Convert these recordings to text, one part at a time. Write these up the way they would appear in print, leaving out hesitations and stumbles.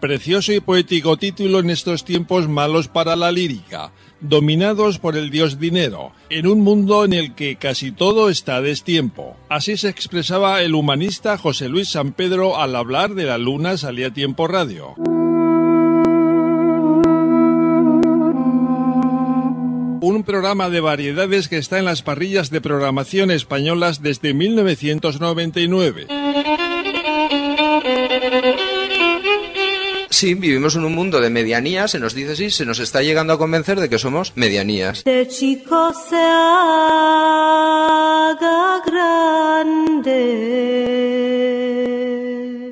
Precioso y poético título en estos tiempos malos para la lírica, dominados por el dios dinero, en un mundo en el que casi todo está a destiempo. Así se expresaba el humanista José Luis Sampedro al hablar de La Luna Salía Tiempo Radio. Un programa de variedades que está en las parrillas de programación españolas desde 1999. Sí, vivimos en un mundo de medianías, se nos dice así, se nos está llegando a convencer de que somos medianías. De chico se haga grande.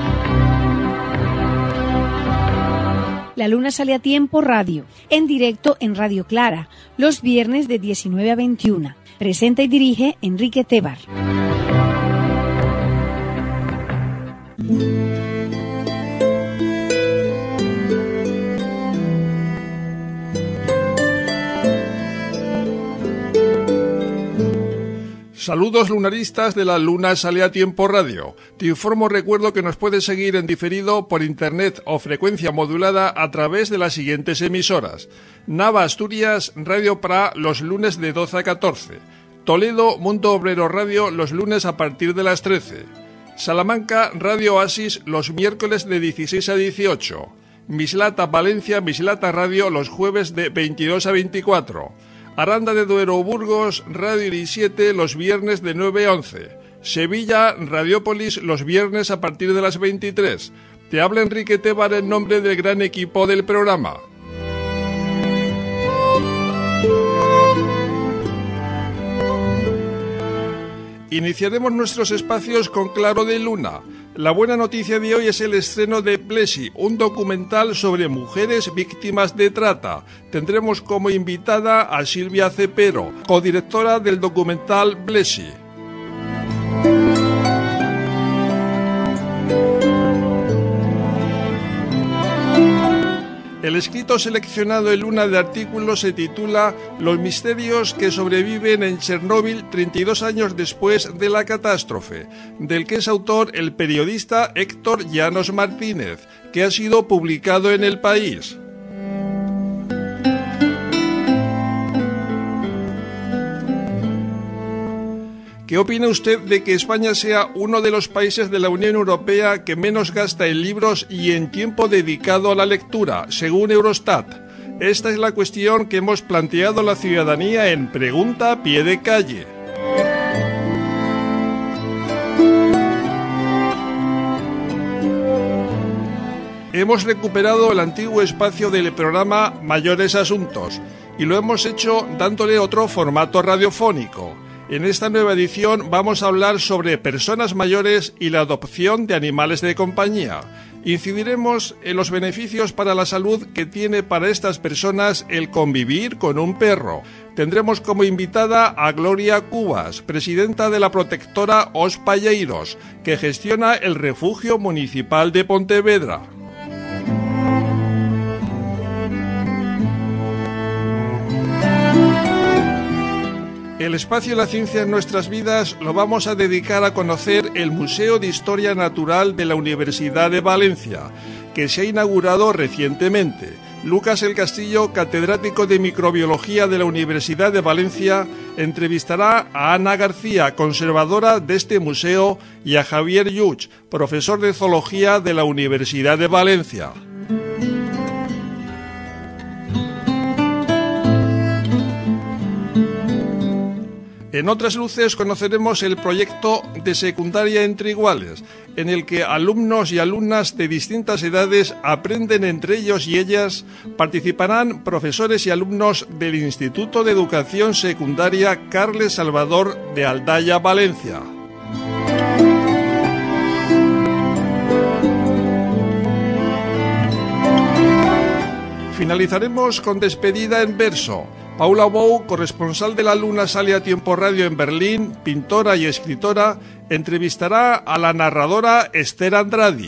La Luna Sale a Tiempo Radio, en directo en Radio Clara, los viernes de 19 a 21. Presenta y dirige Enrique Tebar. Saludos lunaristas de La Luna Sale a Tiempo Radio. Te recuerdo que nos puedes seguir en diferido por internet o frecuencia modulada a través de las siguientes emisoras. Nava Asturias, Radio Pra, los lunes de 12 a 14. Toledo, Mundo Obrero Radio, los lunes a partir de las 13. Salamanca, Radio Oasis, los miércoles de 16 a 18. Mislata, Valencia, Mislata Radio, los jueves de 22 a 24. Aranda de Duero, Burgos, Radio Iri 7, los viernes de 9 a 11. Sevilla, Radiópolis, los viernes a partir de las 23. Te habla Enrique Tebar en nombre del gran equipo del programa. Iniciaremos nuestros espacios con Claro de Luna. La buena noticia de hoy es el estreno de Blessy, un documental sobre mujeres víctimas de trata. Tendremos como invitada a Silvia Cepero, codirectora del documental Blessy. El escrito seleccionado en Luna de artículos se titula Los misterios que sobreviven en Chernóbil 32 años después de la catástrofe, del que es autor el periodista Héctor Llanos Martínez, que ha sido publicado en El País. ¿Qué opina usted de que España sea uno de los países de la Unión Europea que menos gasta en libros y en tiempo dedicado a la lectura, según Eurostat? Esta es la cuestión que hemos planteado a la ciudadanía en Pregunta a Pie de Calle. Hemos recuperado el antiguo espacio del programa Mayores Asuntos y lo hemos hecho dándole otro formato radiofónico. En esta nueva edición vamos a hablar sobre personas mayores y la adopción de animales de compañía. Incidiremos en los beneficios para la salud que tiene para estas personas el convivir con un perro. Tendremos como invitada a Gloria Cubas, presidenta de la protectora Os Palleiros, que gestiona el refugio municipal de Pontevedra. El espacio de la ciencia en nuestras vidas lo vamos a dedicar a conocer el Museo de Historia Natural de la Universidad de Valencia, que se ha inaugurado recientemente. Lucas El Castillo, catedrático de Microbiología de la Universidad de Valencia, entrevistará a Ana García, conservadora de este museo, y a Javier Lluch, profesor de Zoología de la Universidad de Valencia. En otras luces conoceremos el proyecto de Secundaria entre Iguales, en el que alumnos y alumnas de distintas edades aprenden entre ellos y ellas. Participarán profesores y alumnos del Instituto de Educación Secundaria Carles Salvador de Aldaya, Valencia. Finalizaremos con despedida en verso. Paula Bou, corresponsal de La Luna Sale a Tiempo Radio en Berlín, pintora y escritora, entrevistará a la narradora Esther Andradi.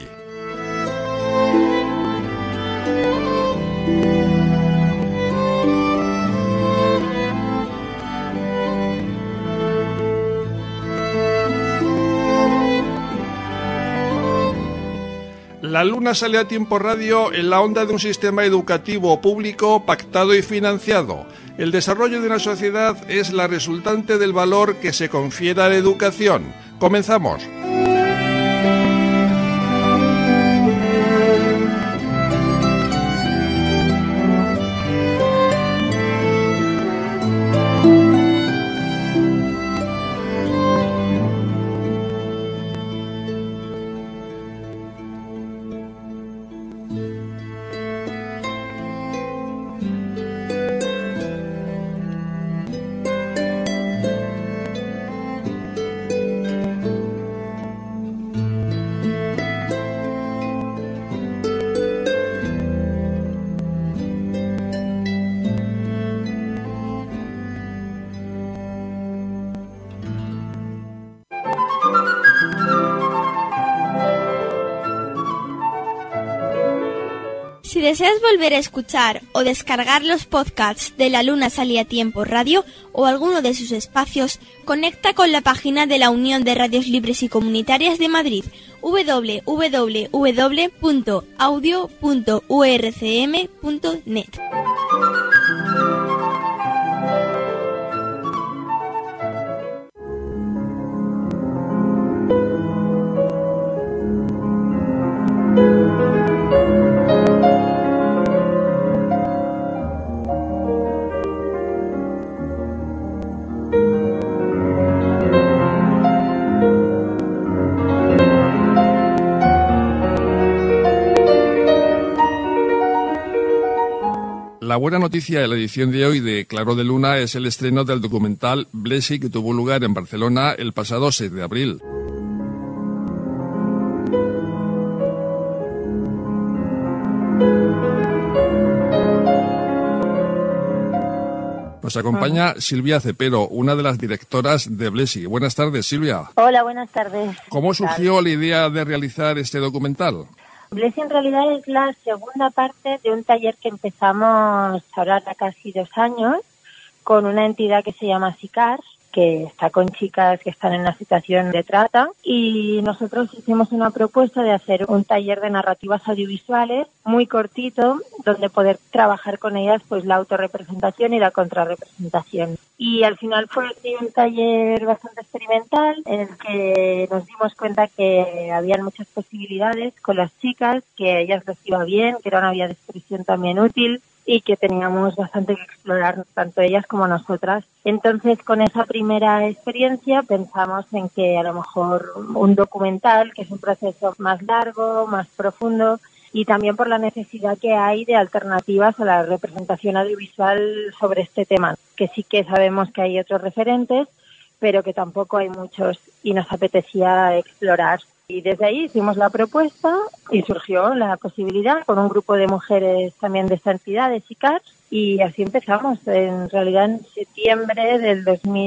La Luna sale a tiempo radio en la onda de un sistema educativo público pactado y financiado. El desarrollo de una sociedad es la resultante del valor que se confiere a la educación. Comenzamos. Si deseas volver a escuchar o descargar los podcasts de La Luna Salía a Tiempo Radio o alguno de sus espacios, conecta con la página de la Unión de Radios Libres y Comunitarias de Madrid, www.audio.urcm.net. La buena noticia de la edición de hoy de Claro de Luna es el estreno del documental Blessy, que tuvo lugar en Barcelona el pasado 6 de abril. Nos acompaña Silvia Cepero, una de las directoras de Blessy. Buenas tardes, Silvia. Hola, buenas tardes. ¿Cómo surgió la idea de realizar este documental? Blessy en realidad es la segunda parte de un taller que empezamos ahora casi 2 años con una entidad que se llama SICAR, que está con chicas que están en una situación de trata, y nosotros hicimos una propuesta de hacer un taller de narrativas audiovisuales muy cortito, donde poder trabajar con ellas pues la autorrepresentación y la contrarrepresentación. Y al final fue un taller bastante experimental en el que nos dimos cuenta que habían muchas posibilidades con las chicas, que a ellas les iba bien, que era una vía de expresión también útil y que teníamos bastante que explorar, tanto ellas como nosotras. Entonces, con esa primera experiencia pensamos en que a lo mejor un documental, que es un proceso más largo, más profundo, y también por la necesidad que hay de alternativas a la representación audiovisual sobre este tema, que sí que sabemos que hay otros referentes, pero que tampoco hay muchos y nos apetecía explorar. Y desde ahí hicimos la propuesta y surgió la posibilidad con un grupo de mujeres también de esta entidad, de SICAR, y así empezamos, en realidad en septiembre del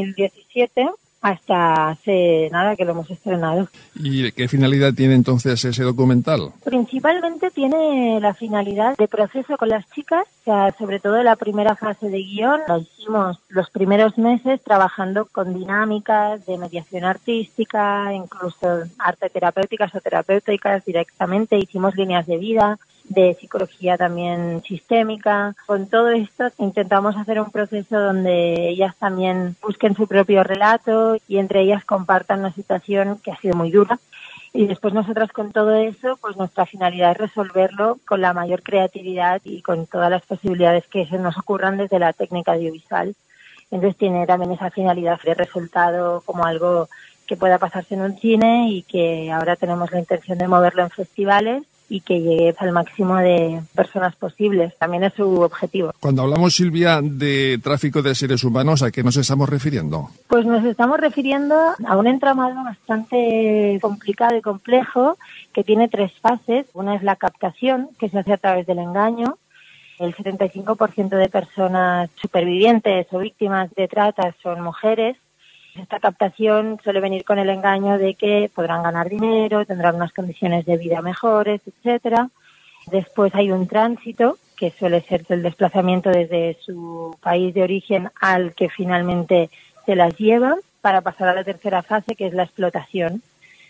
2017, hasta hace nada que lo hemos estrenado. ¿Y qué finalidad tiene entonces ese documental? Principalmente tiene la finalidad de proceso con las chicas, o sea, sobre todo la primera fase de guión. Lo hicimos los primeros meses trabajando con dinámicas de mediación artística, incluso arte terapéuticas o terapéuticas directamente. Hicimos líneas de vida, de psicología también sistémica. Con todo esto intentamos hacer un proceso donde ellas también busquen su propio relato y entre ellas compartan una situación que ha sido muy dura. Y después nosotras con todo eso, pues nuestra finalidad es resolverlo con la mayor creatividad y con todas las posibilidades que se nos ocurran desde la técnica audiovisual. Entonces tiene también esa finalidad de resultado como algo que pueda pasarse en un cine y que ahora tenemos la intención de moverlo en festivales y que llegue al máximo de personas posibles. También es su objetivo. Cuando hablamos, Silvia, de tráfico de seres humanos, ¿a qué nos estamos refiriendo? Pues nos estamos refiriendo a un entramado bastante complicado y complejo que tiene 3 fases. Una es la captación, que se hace a través del engaño. El 75% de personas supervivientes o víctimas de trata son mujeres. Esta captación suele venir con el engaño de que podrán ganar dinero, tendrán unas condiciones de vida mejores, etcétera. Después hay un tránsito, que suele ser el desplazamiento desde su país de origen al que finalmente se las lleva, para pasar a la tercera fase, que es la explotación.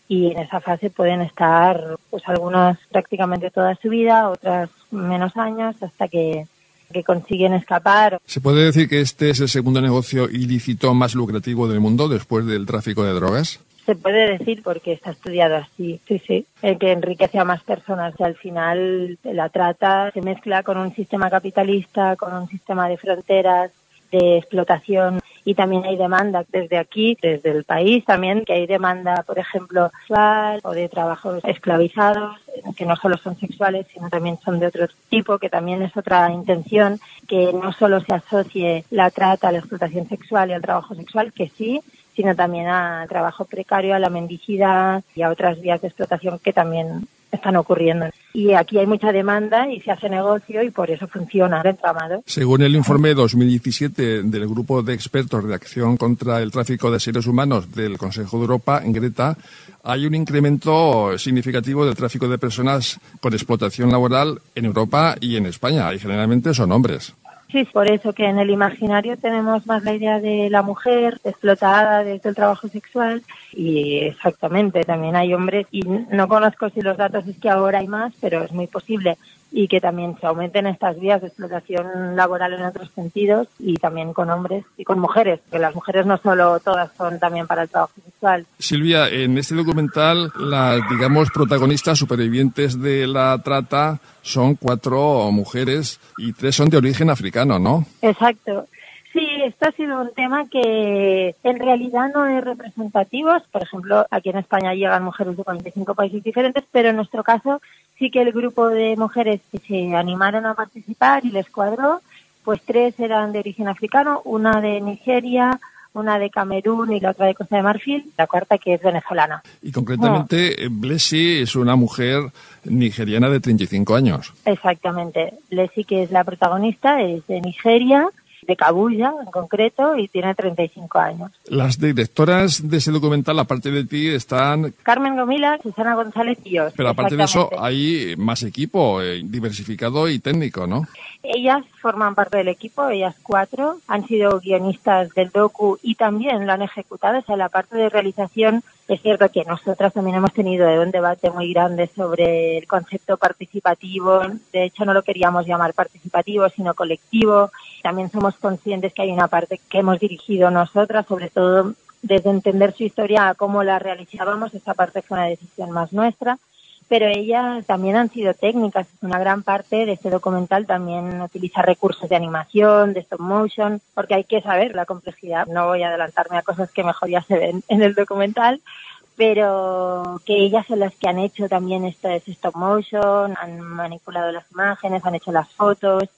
y en esa fase pueden estar pues algunas prácticamente toda su vida, otras menos años, hasta que consiguen escapar. ¿Se puede decir que este es el segundo negocio ilícito más lucrativo del mundo después del tráfico de drogas? Se puede decir porque está estudiado así, sí, el que enriquece a más personas. Y al final la trata se mezcla con un sistema capitalista, con un sistema de fronteras, de explotación, y también hay demanda desde aquí, desde el país también, que hay demanda, por ejemplo, sexual o de trabajos esclavizados, que no solo son sexuales, sino también son de otro tipo, que también es otra intención, que no solo se asocie la trata, a la explotación sexual y al trabajo sexual, que sí, sino también al trabajo precario, a la mendicidad y a otras vías de explotación que también están ocurriendo. Y aquí hay mucha demanda y se hace negocio y por eso funciona el entramado. Según el informe 2017 del Grupo de Expertos de Acción contra el Tráfico de Seres Humanos del Consejo de Europa, en Greta, hay un incremento significativo del tráfico de personas con explotación laboral en Europa y en España, y generalmente son hombres. Sí, por eso que en el imaginario tenemos más la idea de la mujer explotada desde el trabajo sexual y exactamente, también hay hombres y no conozco si los datos es que ahora hay más, pero es muy posible y que también se aumenten estas vías de explotación laboral en otros sentidos y también con hombres y con mujeres, que las mujeres no solo todas son también para el trabajo sexual. Silvia, en este documental las, digamos, protagonistas supervivientes de la trata son 4 mujeres y 3 son de origen africano, ¿no? Exacto. Sí, esto ha sido un tema que en realidad no es representativo. Por ejemplo, aquí en España llegan mujeres de 45 países diferentes, pero en nuestro caso sí que el grupo de mujeres que se animaron a participar y les cuadró, pues 3 eran de origen africano, una de Nigeria, una de Camerún y la otra de Costa de Marfil, la cuarta que es venezolana. Y concretamente, Blessy es una mujer nigeriana de 35 años. Exactamente. Blessy, que es la protagonista, es de Nigeria, de Kabuya en concreto, y tiene 35 años. Las directoras de ese documental, aparte de ti, están Carmen Gomila, Susana González y yo. Pero aparte de eso, hay más equipo, diversificado y técnico, ¿no? Ellas forman parte del equipo, ellas 4, han sido guionistas del docu y también lo han ejecutado. O sea, la parte de realización, es cierto que nosotras también hemos tenido un debate muy grande sobre el concepto participativo. De hecho, no lo queríamos llamar participativo, sino colectivo. También somos conscientes que hay una parte que hemos dirigido nosotras, sobre todo desde entender su historia a cómo la realizábamos. Esta parte fue una decisión más nuestra. Pero ellas también han sido técnicas. Una gran parte de este documental también utiliza recursos de animación, de stop motion, porque hay que saber la complejidad. No voy a adelantarme a cosas que mejor ya se ven en el documental, pero que ellas son las que han hecho también este stop motion, han manipulado las imágenes, han hecho las fotos.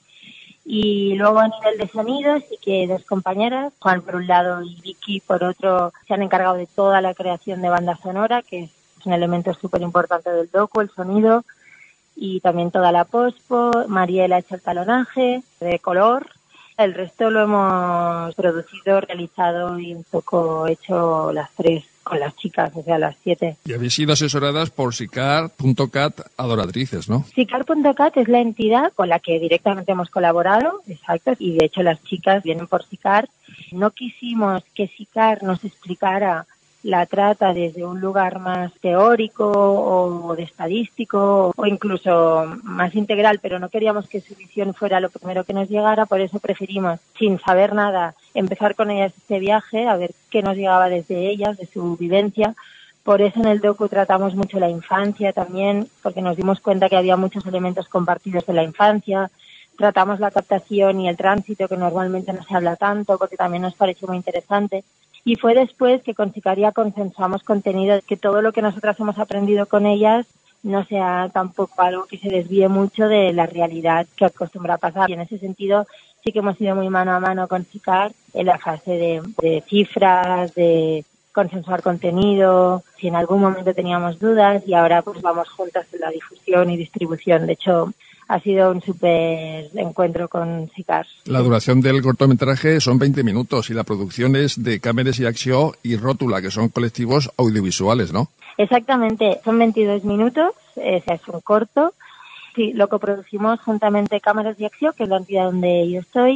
Y luego a nivel de sonido sí que 2 compañeras, Juan por un lado y Vicky por otro, se han encargado de toda la creación de banda sonora, que es un elemento súper importante del docu, el sonido, y también toda la pospo. Mariela ha hecho el talonaje de color. El resto lo hemos producido, realizado y un poco hecho las 3 con las chicas, o sea, las 7. Y habéis sido asesoradas por Sicar.cat Adoratrices, ¿no? Sicar.cat es la entidad con la que directamente hemos colaborado, exacto, y de hecho las chicas vienen por Sicar. No quisimos que Sicar nos explicara la trata desde un lugar más teórico o de estadístico o incluso más integral, pero no queríamos que su visión fuera lo primero que nos llegara, por eso preferimos, sin saber nada, empezar con ellas este viaje, a ver qué nos llegaba desde ellas, de su vivencia. Por eso en el docu tratamos mucho la infancia también, porque nos dimos cuenta que había muchos elementos compartidos de la infancia. Tratamos la captación y el tránsito, que normalmente no se habla tanto, porque también nos pareció muy interesante. Y fue después que con Sicaria consensuamos contenido, que todo lo que nosotras hemos aprendido con ellas no sea tampoco algo que se desvíe mucho de la realidad que acostumbra a pasar. Y en ese sentido sí que hemos ido muy mano a mano con Sicar en la fase de cifras, de consensuar contenido, si en algún momento teníamos dudas, y ahora pues vamos juntas en la difusión y distribución. De hecho, ha sido un súper encuentro con Sicar. La duración del cortometraje son 20 minutos y la producción es de Cámeras y Acció y Rótula, que son colectivos audiovisuales, ¿no? Exactamente, son 22 minutos, es un corto. Sí, lo coproducimos juntamente Cámeras y Acció, que es la entidad donde yo estoy,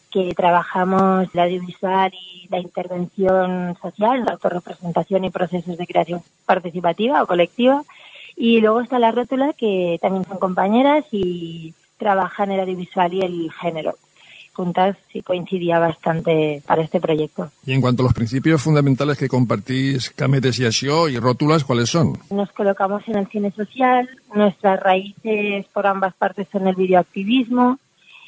que trabajamos el audiovisual y la intervención social, la autorrepresentación y procesos de creación participativa o colectiva. Y luego está la Rótula, que también son compañeras y trabajan el audiovisual y el género. Juntas sí coincidía bastante para este proyecto. Y en cuanto a los principios fundamentales que compartís Cametes y Asió y Rótulas, ¿cuáles son? Nos colocamos en el cine social, nuestras raíces por ambas partes son el videoactivismo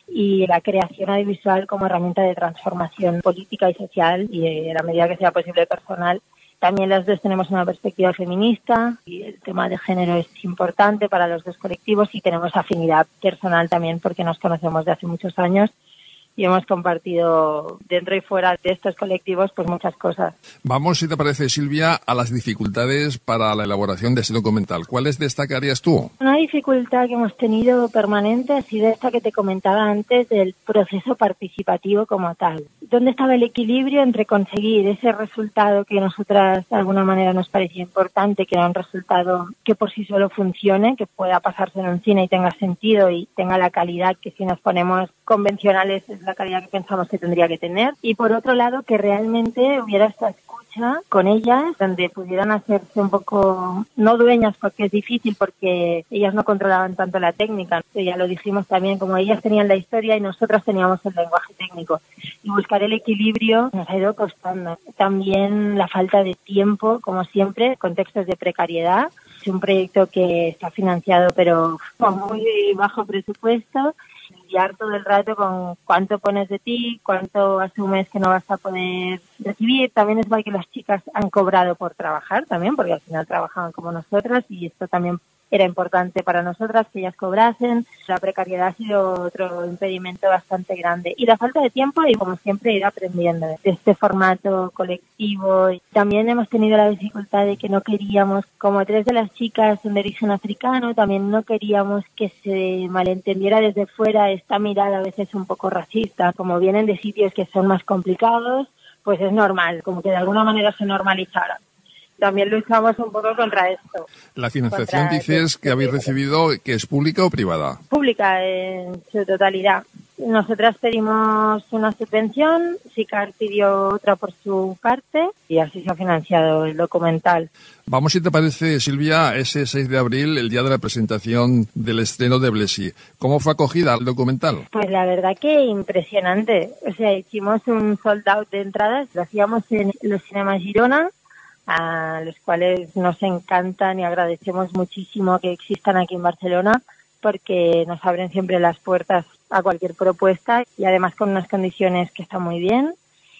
y la creación audiovisual como herramienta de transformación política y social y, en la medida que sea posible, personal. También las dos tenemos una perspectiva feminista y el tema de género es importante para los dos colectivos y tenemos afinidad personal también porque nos conocemos de hace muchos años y hemos compartido dentro y fuera de estos colectivos pues muchas cosas. Vamos, si te parece, Silvia, a las dificultades para la elaboración de este documental. ¿Cuáles destacarías tú? Una dificultad que hemos tenido permanente ha sido esta que te comentaba antes del proceso participativo como tal. ¿Dónde estaba el equilibrio entre conseguir ese resultado que a nosotras de alguna manera nos parecía importante, que era un resultado que por sí solo funcione, que pueda pasarse en un cine y tenga sentido y tenga la calidad que si nos ponemos convencionales es la calidad que pensamos que tendría que tener, y por otro lado que realmente hubiera esta escucha con ellas donde pudieran hacerse un poco, no dueñas porque es difícil porque ellas no controlaban tanto la técnica, ya lo dijimos también, como ellas tenían la historia y nosotras teníamos el lenguaje técnico, y buscar el equilibrio nos ha ido costando. También la falta de tiempo, como siempre, contextos de precariedad. Es un proyecto que está financiado pero con muy bajo presupuesto, lidiar todo el rato con cuánto pones de ti, cuánto asumes que no vas a poder recibir. También es igual que las chicas han cobrado por trabajar también, porque al final trabajaban como nosotras y esto también era importante para nosotras que ellas cobrasen. La precariedad ha sido otro impedimento bastante grande. Y la falta de tiempo y, como siempre, ir aprendiendo de este formato colectivo. También hemos tenido la dificultad de que no queríamos, como 3 de las chicas son de origen africano, también no queríamos que se malentendiera desde fuera esta mirada a veces un poco racista. Como vienen de sitios que son más complicados, pues es normal, como que de alguna manera se normalizara. También luchamos un poco contra esto. La financiación dices que habéis recibido, ¿que es pública o privada? Pública en su totalidad. Nosotras pedimos una subvención, SICAR pidió otra por su parte y así se ha financiado el documental. Vamos, si te parece, Silvia, ese 6 de abril, el día de la presentación del estreno de Blesi. ¿Cómo fue acogida el documental? Pues la verdad que impresionante. O sea, hicimos un sold out de entradas, lo hacíamos en los cinemas Girona, a los cuales nos encantan y agradecemos muchísimo que existan aquí en Barcelona porque nos abren siempre las puertas a cualquier propuesta y además con unas condiciones que están muy bien.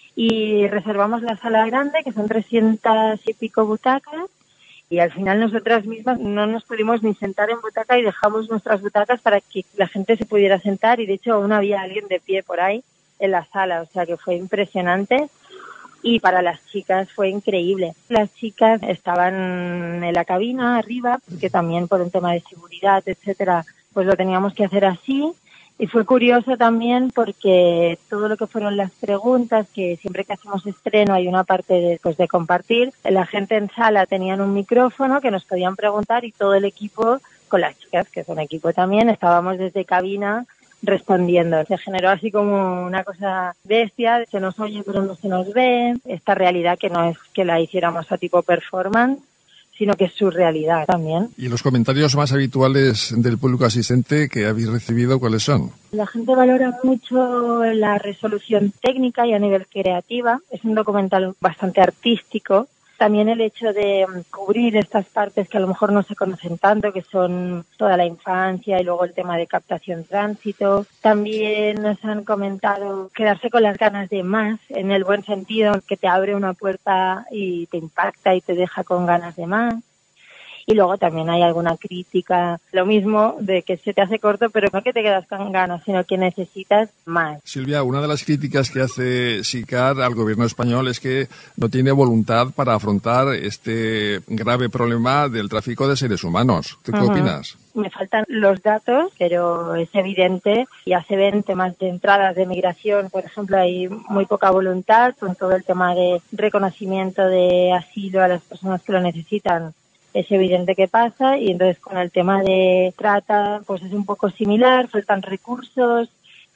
Y reservamos la sala grande, que son 300 y pico butacas, y al final nosotras mismas no nos pudimos ni sentar en butaca y dejamos nuestras butacas para que la gente se pudiera sentar, y de hecho aún había alguien de pie por ahí en la sala, o sea que fue impresionante. Y para las chicas fue increíble. Las chicas estaban en la cabina arriba, porque también por un tema de seguridad, etcétera, pues lo teníamos que hacer así. Y fue curioso también porque todo lo que fueron las preguntas, que siempre que hacemos estreno hay una parte de compartir, la gente en sala tenían un micrófono que nos podían preguntar y todo el equipo, con las chicas, que son equipo también, estábamos desde cabina respondiendo. Se generó así como una cosa bestia, se nos oye pero no se nos ve, esta realidad que no es que la hiciéramos a tipo performance, sino que es su realidad también. ¿Y los comentarios más habituales del público asistente que habéis recibido, cuáles son? La gente valora mucho la resolución técnica y a nivel creativa. Es un documental bastante artístico. También el hecho de cubrir estas partes que a lo mejor no se conocen tanto, que son toda la infancia y luego el tema de captación tránsito. También nos han comentado quedarse con las ganas de más, en el buen sentido, que te abre una puerta y te impacta y te deja con ganas de más. Y luego también hay alguna crítica, lo mismo, de que se te hace corto, pero no que te quedas con ganas, sino que necesitas más. Silvia, una de las críticas que hace SICAR al gobierno español es que no tiene voluntad para afrontar este grave problema del tráfico de seres humanos. ¿Tú qué opinas? Me faltan los datos, pero es evidente, ya se ven temas de entradas de migración, por ejemplo, hay muy poca voluntad con todo el tema de reconocimiento de asilo a las personas que lo necesitan. Es evidente que pasa, y entonces con el tema de trata pues es un poco similar, faltan recursos,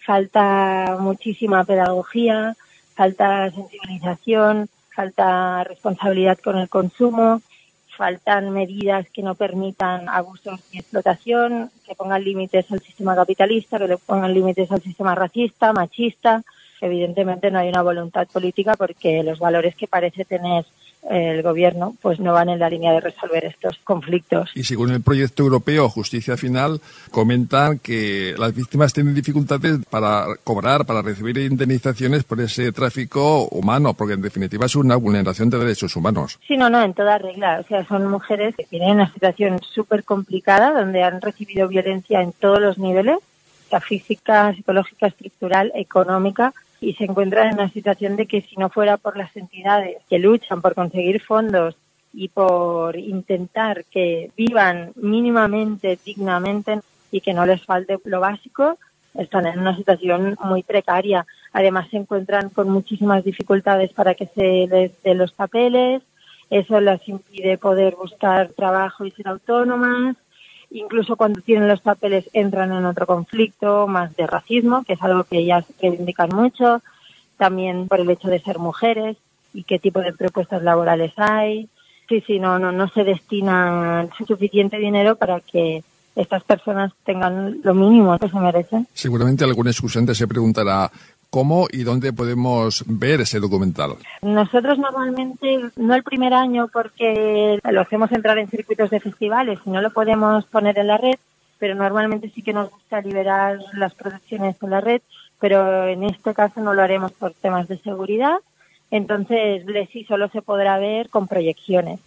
falta muchísima pedagogía, falta sensibilización, falta responsabilidad con el consumo, faltan medidas que no permitan abusos y explotación, que pongan límites al sistema capitalista, que le pongan límites al sistema racista, machista. Evidentemente no hay una voluntad política porque los valores que parece tener el gobierno pues no van en la línea de resolver estos conflictos. Y según el proyecto europeo Justicia Final, comentan que las víctimas tienen dificultades para cobrar, para recibir indemnizaciones por ese tráfico humano, porque en definitiva es una vulneración de derechos humanos. Sí, no, en toda regla. O sea, son mujeres que tienen una situación súper complicada, donde han recibido violencia en todos los niveles, la física, psicológica, estructural, económica, y se encuentran en una situación de que si no fuera por las entidades que luchan por conseguir fondos y por intentar que vivan mínimamente, dignamente y que no les falte lo básico, están en una situación muy precaria. Además se encuentran con muchísimas dificultades para que se les den los papeles, eso les impide poder buscar trabajo y ser autónomas. Incluso cuando tienen los papeles entran en otro conflicto más de racismo, que es algo que ellas reivindican mucho, también por el hecho de ser mujeres y qué tipo de propuestas laborales hay. Sí, no se destina suficiente dinero para que estas personas tengan lo mínimo que se merecen. Seguramente algún escuchante se preguntará ¿cómo y dónde podemos ver ese documental? Nosotros normalmente, no el primer año porque lo hacemos entrar en circuitos de festivales y no lo podemos poner en la red, pero normalmente sí que nos gusta liberar las producciones en la red, pero en este caso no lo haremos por temas de seguridad. Entonces, Blessy solo se podrá ver con proyecciones.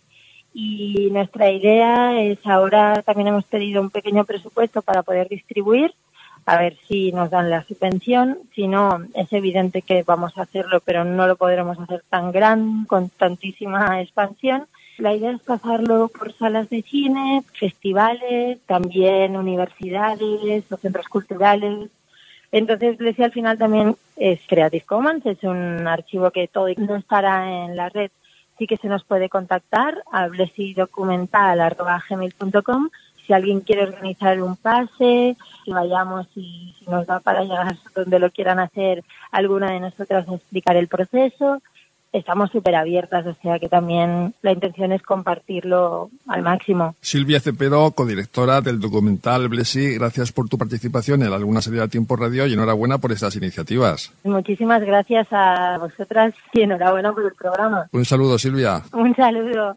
Y nuestra idea es, ahora también hemos pedido un pequeño presupuesto para poder distribuir, a ver si nos dan la subvención. Si no, es evidente que vamos a hacerlo, pero no lo podremos hacer tan grande, con tantísima expansión. La idea es pasarlo por salas de cine, festivales, también universidades o centros culturales. Entonces, Blessy al final también es Creative Commons, es un archivo que todo no estará en la red. Sí que se nos puede contactar a blessydocumental@gmail.com si alguien quiere organizar un pase, que vayamos y si nos da para llegar donde lo quieran hacer, alguna de nosotras explicar el proceso. Estamos súper abiertas, o sea que también la intención es compartirlo al máximo. Silvia Cepero, codirectora del documental Blessy, gracias por tu participación en La Luna Salida a Tiempo Radio y enhorabuena por estas iniciativas. Muchísimas gracias a vosotras y enhorabuena por el programa. Un saludo, Silvia. Un saludo.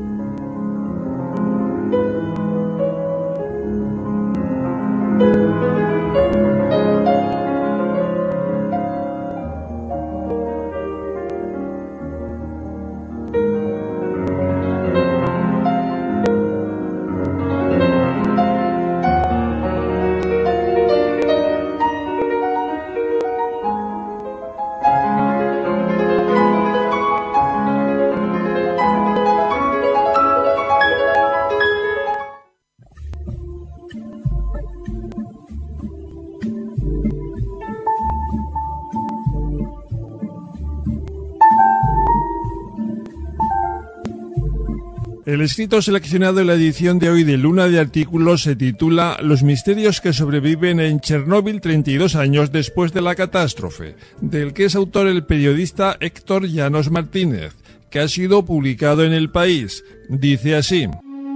El escrito seleccionado en la edición de hoy de Luna de Artículos se titula Los misterios que sobreviven en Chernóbil 32 años después de la catástrofe, del que es autor el periodista Héctor Llanos Martínez, que ha sido publicado en El País. Dice así: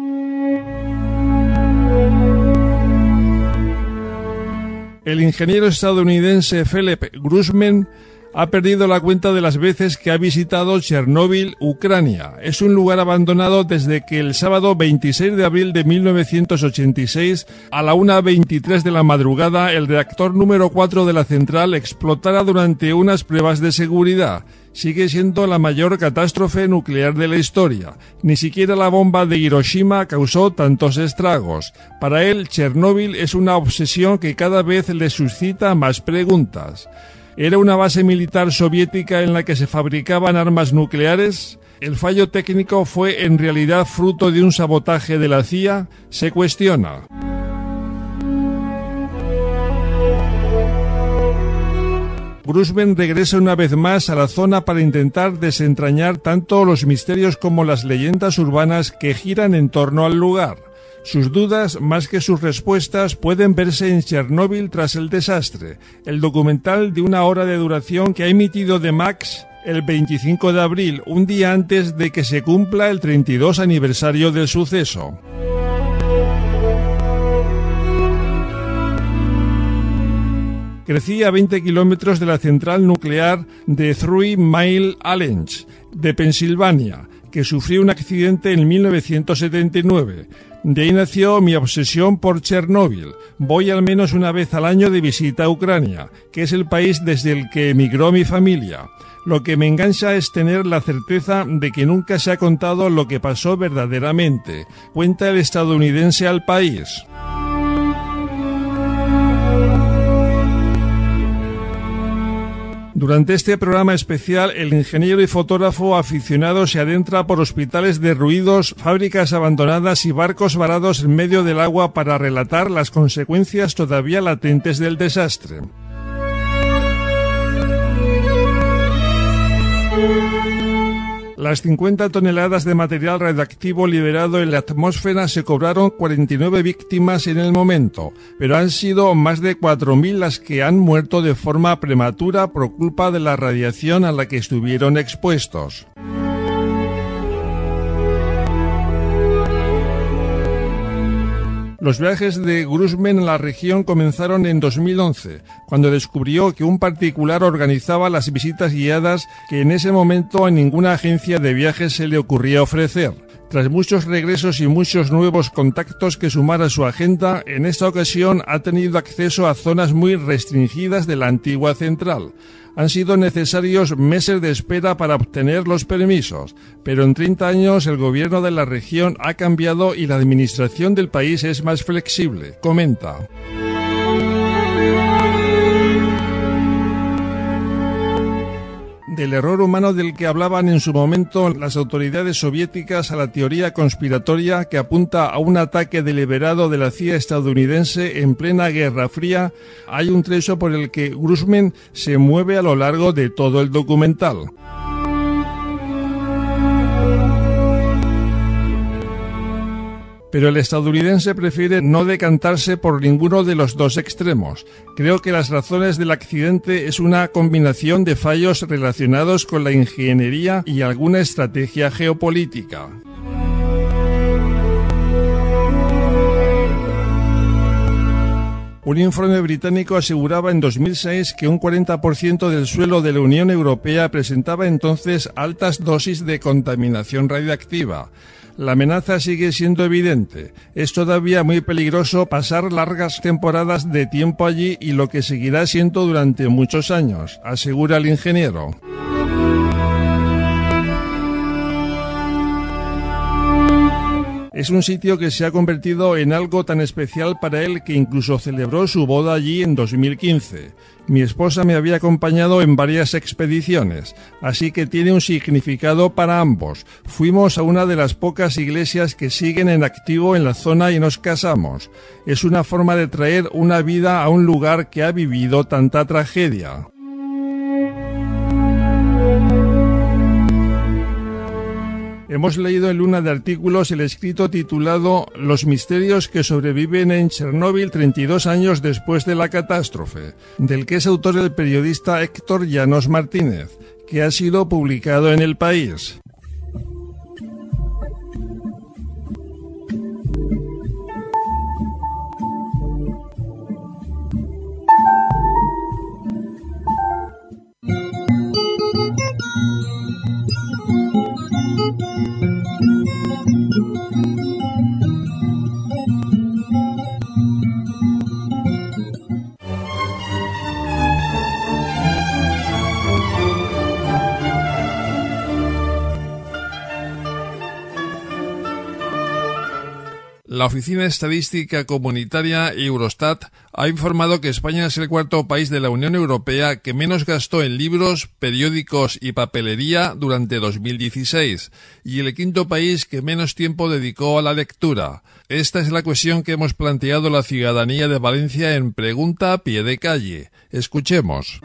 el ingeniero estadounidense Philip Grossman ha perdido la cuenta de las veces que ha visitado Chernóbil, Ucrania. Es un lugar abandonado desde que el sábado 26 de abril de 1986, a la 1:23 de la madrugada, el reactor número 4 de la central explotara durante unas pruebas de seguridad. Sigue siendo la mayor catástrofe nuclear de la historia. Ni siquiera la bomba de Hiroshima causó tantos estragos. Para él, Chernóbil es una obsesión que cada vez le suscita más preguntas. ¿Era una base militar soviética en la que se fabricaban armas nucleares? ¿El fallo técnico fue en realidad fruto de un sabotaje de la CIA? Se cuestiona. Grossman regresa una vez más a la zona para intentar desentrañar tanto los misterios como las leyendas urbanas que giran en torno al lugar. Sus dudas, más que sus respuestas, pueden verse en Chernóbil tras el desastre, el documental de 1 hora de duración que ha emitido The Max el 25 de abril, un día antes de que se cumpla el 32 aniversario del suceso. Crecí a 20 kilómetros de la central nuclear de Three Mile Island, de Pensilvania, que sufrió un accidente en 1979. De ahí nació mi obsesión por Chernóbil. Voy al menos una vez al año de visita a Ucrania, que es el país desde el que emigró mi familia. Lo que me engancha es tener la certeza de que nunca se ha contado lo que pasó verdaderamente, cuenta el estadounidense al país. Durante este programa especial, el ingeniero y fotógrafo aficionado se adentra por hospitales derruidos, fábricas abandonadas y barcos varados en medio del agua para relatar las consecuencias todavía latentes del desastre. Las 50 toneladas de material radiactivo liberado en la atmósfera se cobraron 49 víctimas en el momento, pero han sido más de 4.000 las que han muerto de forma prematura por culpa de la radiación a la que estuvieron expuestos. Los viajes de Gruzmen a la región comenzaron en 2011, cuando descubrió que un particular organizaba las visitas guiadas que en ese momento a ninguna agencia de viajes se le ocurría ofrecer. Tras muchos regresos y muchos nuevos contactos que sumar a su agenda, en esta ocasión ha tenido acceso a zonas muy restringidas de la antigua central. Han sido necesarios meses de espera para obtener los permisos, pero en 30 años el gobierno de la región ha cambiado y la administración del país es más flexible, comenta. Del error humano del que hablaban en su momento las autoridades soviéticas a la teoría conspiratoria que apunta a un ataque deliberado de la CIA estadounidense en plena Guerra Fría, hay un trecho por el que Gruzmen se mueve a lo largo de todo el documental. Pero el estadounidense prefiere no decantarse por ninguno de los dos extremos. Creo que las razones del accidente es una combinación de fallos relacionados con la ingeniería y alguna estrategia geopolítica. Un informe británico aseguraba en 2006 que un 40% del suelo de la Unión Europea presentaba entonces altas dosis de contaminación radiactiva. La amenaza sigue siendo evidente. Es todavía muy peligroso pasar largas temporadas de tiempo allí y lo que seguirá siendo durante muchos años, asegura el ingeniero. Es un sitio que se ha convertido en algo tan especial para él que incluso celebró su boda allí en 2015. Mi esposa me había acompañado en varias expediciones, así que tiene un significado para ambos. Fuimos a una de las pocas iglesias que siguen en activo en la zona y nos casamos. Es una forma de traer una vida a un lugar que ha vivido tanta tragedia. Hemos leído en Luna de Artículos el escrito titulado Los misterios que sobreviven en Chernóbil 32 años después de la catástrofe, del que es autor el periodista Héctor Llanos Martínez, que ha sido publicado en El País. La Oficina Estadística Comunitaria Eurostat ha informado que España es el cuarto país de la Unión Europea que menos gastó en libros, periódicos y papelería durante 2016 y el quinto país que menos tiempo dedicó a la lectura. Esta es la cuestión que hemos planteado a la ciudadanía de Valencia en Pregunta a Pie de Calle. Escuchemos.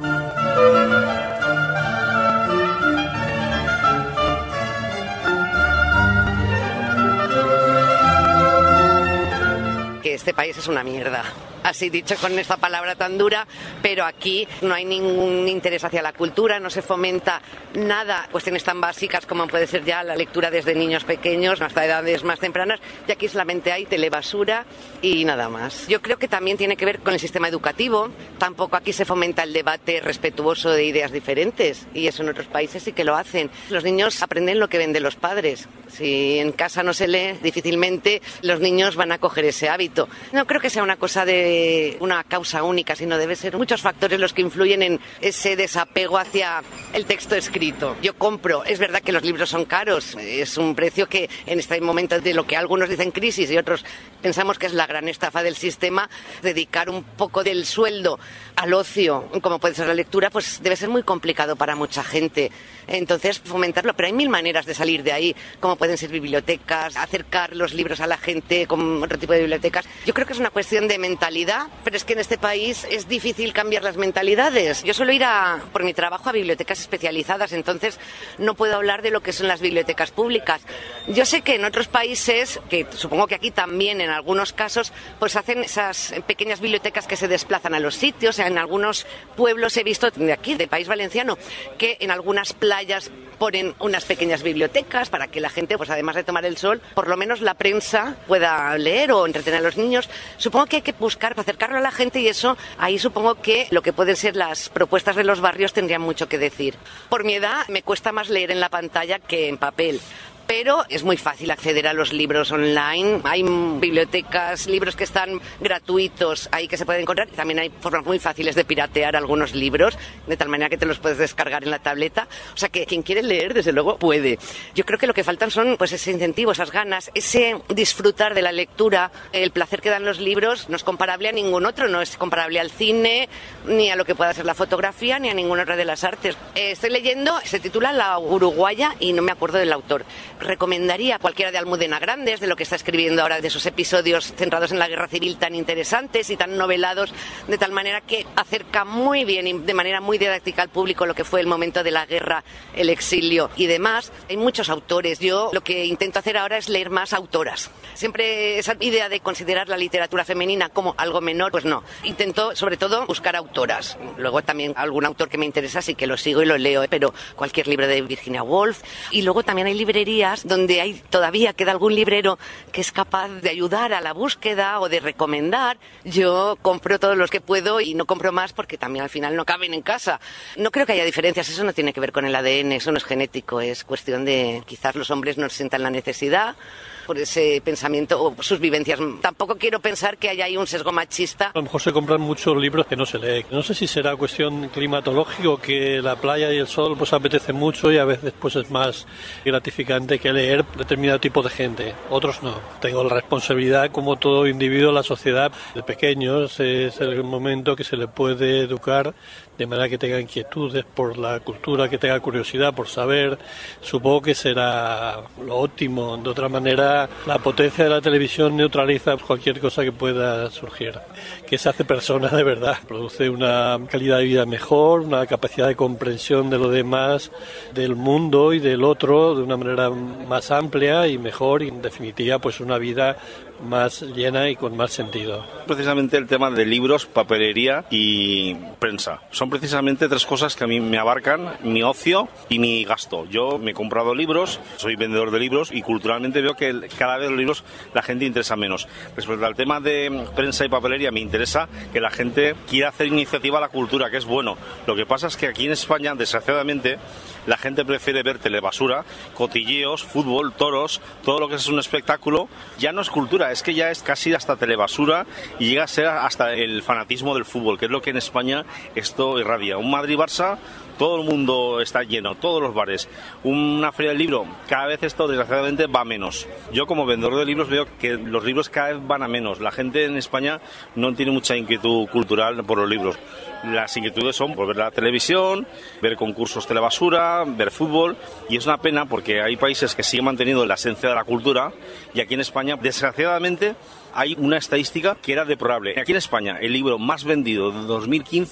que este país es una mierda. Así dicho con esta palabra tan dura, pero aquí no hay ningún interés hacia la cultura, no se fomenta nada, cuestiones tan básicas como puede ser ya la lectura desde niños pequeños hasta edades más tempranas, y aquí solamente hay telebasura y nada más. Yo creo que también tiene que ver con el sistema educativo, tampoco aquí se fomenta el debate respetuoso de ideas diferentes, y eso en otros países sí que lo hacen. Los niños aprenden lo que ven de los padres. Si en casa no se lee, difícilmente los niños van a coger ese hábito. No creo que sea una cosa de una causa única, sino debe ser muchos factores los que influyen en ese desapego hacia el texto escrito. Yo compro, es verdad que los libros son caros, es un precio que en este momento de lo que algunos dicen crisis y otros pensamos que es la gran estafa del sistema, dedicar un poco del sueldo al ocio, como puede ser la lectura, pues debe ser muy complicado para mucha gente. Entonces, fomentarlo, pero hay mil maneras de salir de ahí, como pueden ser bibliotecas, acercar los libros a la gente con otro tipo de bibliotecas. Yo creo que es una cuestión de mentalidad, pero es que en este país es difícil cambiar las mentalidades. Yo suelo ir por mi trabajo a bibliotecas especializadas, entonces no puedo hablar de lo que son las bibliotecas públicas. Yo sé que en otros países, que supongo que aquí también en algunos casos, pues hacen esas pequeñas bibliotecas que se desplazan a los sitios. En algunos pueblos he visto, de aquí, del País Valenciano, que en algunas playas ponen unas pequeñas bibliotecas para que la gente, pues además de tomar el sol, por lo menos la prensa pueda leer o entretener a los niños. Supongo que hay que buscar, acercarlo a la gente, y eso, ahí supongo que lo que pueden ser las propuestas de los barrios tendrían mucho que decir. Por mi edad me cuesta más leer en la pantalla que en papel. Pero es muy fácil acceder a los libros online. Hay bibliotecas, libros que están gratuitos ahí que se pueden encontrar. Y también hay formas muy fáciles de piratear algunos libros, de tal manera que te los puedes descargar en la tableta. O sea que quien quiere leer, desde luego, puede. Yo creo que lo que faltan son pues ese incentivo, esas ganas, ese disfrutar de la lectura. El placer que dan los libros no es comparable a ningún otro, no es comparable al cine, ni a lo que pueda ser la fotografía, ni a ninguna otra de las artes. Estoy leyendo, se titula La Uruguaya y no me acuerdo del autor. Recomendaría a cualquiera de Almudena Grandes, de lo que está escribiendo ahora, de esos episodios centrados en la guerra civil tan interesantes y tan novelados, de tal manera que acerca muy bien y de manera muy didáctica al público lo que fue el momento de la guerra, el exilio y demás. Hay muchos autores. Yo lo que intento hacer ahora es leer más autoras. Siempre esa idea de considerar la literatura femenina como algo menor, pues no. Intento, sobre todo, buscar autoras. Luego también algún autor que me interesa, sí que lo sigo y lo leo, pero cualquier libro de Virginia Woolf. Y luego también hay librerías donde todavía queda algún librero que es capaz de ayudar a la búsqueda o de recomendar. Yo compro todos los que puedo y no compro más porque también al final no caben en casa. No creo que haya diferencias, eso no tiene que ver con el ADN, eso no es genético, es cuestión de quizás los hombres no sientan la necesidad por ese pensamiento o sus vivencias. Tampoco quiero pensar que haya ahí un sesgo machista. A lo mejor se compran muchos libros que no se leen. No sé si será cuestión climatológica o que la playa y el sol pues apetece mucho y a veces pues es más gratificante que leer determinado tipo de gente. Otros no. Tengo la responsabilidad, como todo individuo de la sociedad, de pequeños es el momento que se le puede educar de manera que tenga inquietudes por la cultura, que tenga curiosidad por saber. Supongo que será lo óptimo. De otra manera, la potencia de la televisión neutraliza cualquier cosa que pueda surgir. Que se hace persona de verdad. Produce una calidad de vida mejor, una capacidad de comprensión de lo demás, del mundo y del otro, de una manera más amplia y mejor, y en definitiva, pues una vida más llena y con más sentido. Precisamente el tema de libros, papelería y prensa. Son precisamente tres cosas que a mí me abarcan mi ocio y mi gasto. Yo me he comprado libros, soy vendedor de libros y culturalmente veo que cada vez los libros la gente interesa menos. Respecto al tema de prensa y papelería, me interesa que la gente quiera hacer iniciativa a la cultura, que es bueno. Lo que pasa es que aquí en España, desgraciadamente, la gente prefiere ver telebasura, cotilleos, fútbol, toros, todo lo que es un espectáculo. Ya no es cultura, es que ya es casi hasta telebasura y llega a ser hasta el fanatismo del fútbol, que es lo que en España esto irradia. Un Madrid-Barça, todo el mundo está lleno, todos los bares. Una feria del libro, cada vez esto desgraciadamente va a menos. Yo como vendedor de libros veo que los libros cada vez van a menos. La gente en España no tiene mucha inquietud cultural por los libros. Las inquietudes son por ver la televisión, ver concursos telebasura, ver fútbol, y es una pena porque hay países que siguen manteniendo la esencia de la cultura y aquí en España, desgraciadamente, hay una estadística que era deplorable. Aquí en España, el libro más vendido de 2015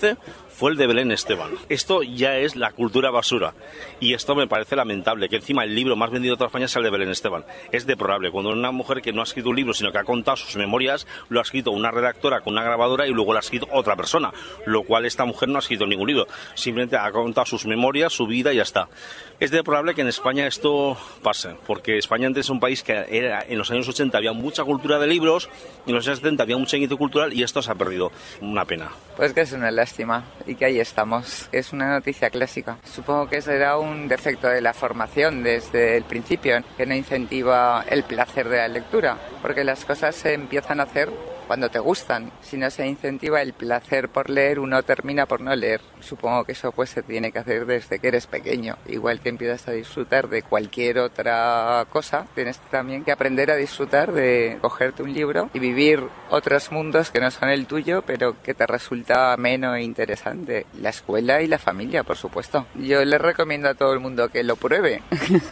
fue el de Belén Esteban. Esto ya es la cultura basura. Y esto me parece lamentable, que encima el libro más vendido de toda España sea el de Belén Esteban. Es deplorable. Cuando una mujer que no ha escrito un libro, sino que ha contado sus memorias, lo ha escrito una redactora con una grabadora y luego lo ha escrito otra persona. Lo cual esta mujer no ha escrito ningún libro. Simplemente ha contado sus memorias, su vida y ya está. Es deplorable que en España esto pase, porque España antes es un país que en los años 80 había mucha cultura de libros, y en los años 70 había mucha inicio cultural y esto se ha perdido. Una pena. Pues que es una lástima y que ahí estamos. Es una noticia clásica. Supongo que será un defecto de la formación desde el principio, que no incentiva el placer de la lectura, porque las cosas se empiezan a hacer cuando te gustan. Si no se incentiva el placer por leer, uno termina por no leer. Supongo que eso pues se tiene que hacer desde que eres pequeño. Igual que empiezas a disfrutar de cualquier otra cosa, tienes también que aprender a disfrutar de cogerte un libro y vivir otros mundos que no son el tuyo, pero que te resulta ameno e interesante. La escuela y la familia, por supuesto. Yo les recomiendo a todo el mundo que lo pruebe.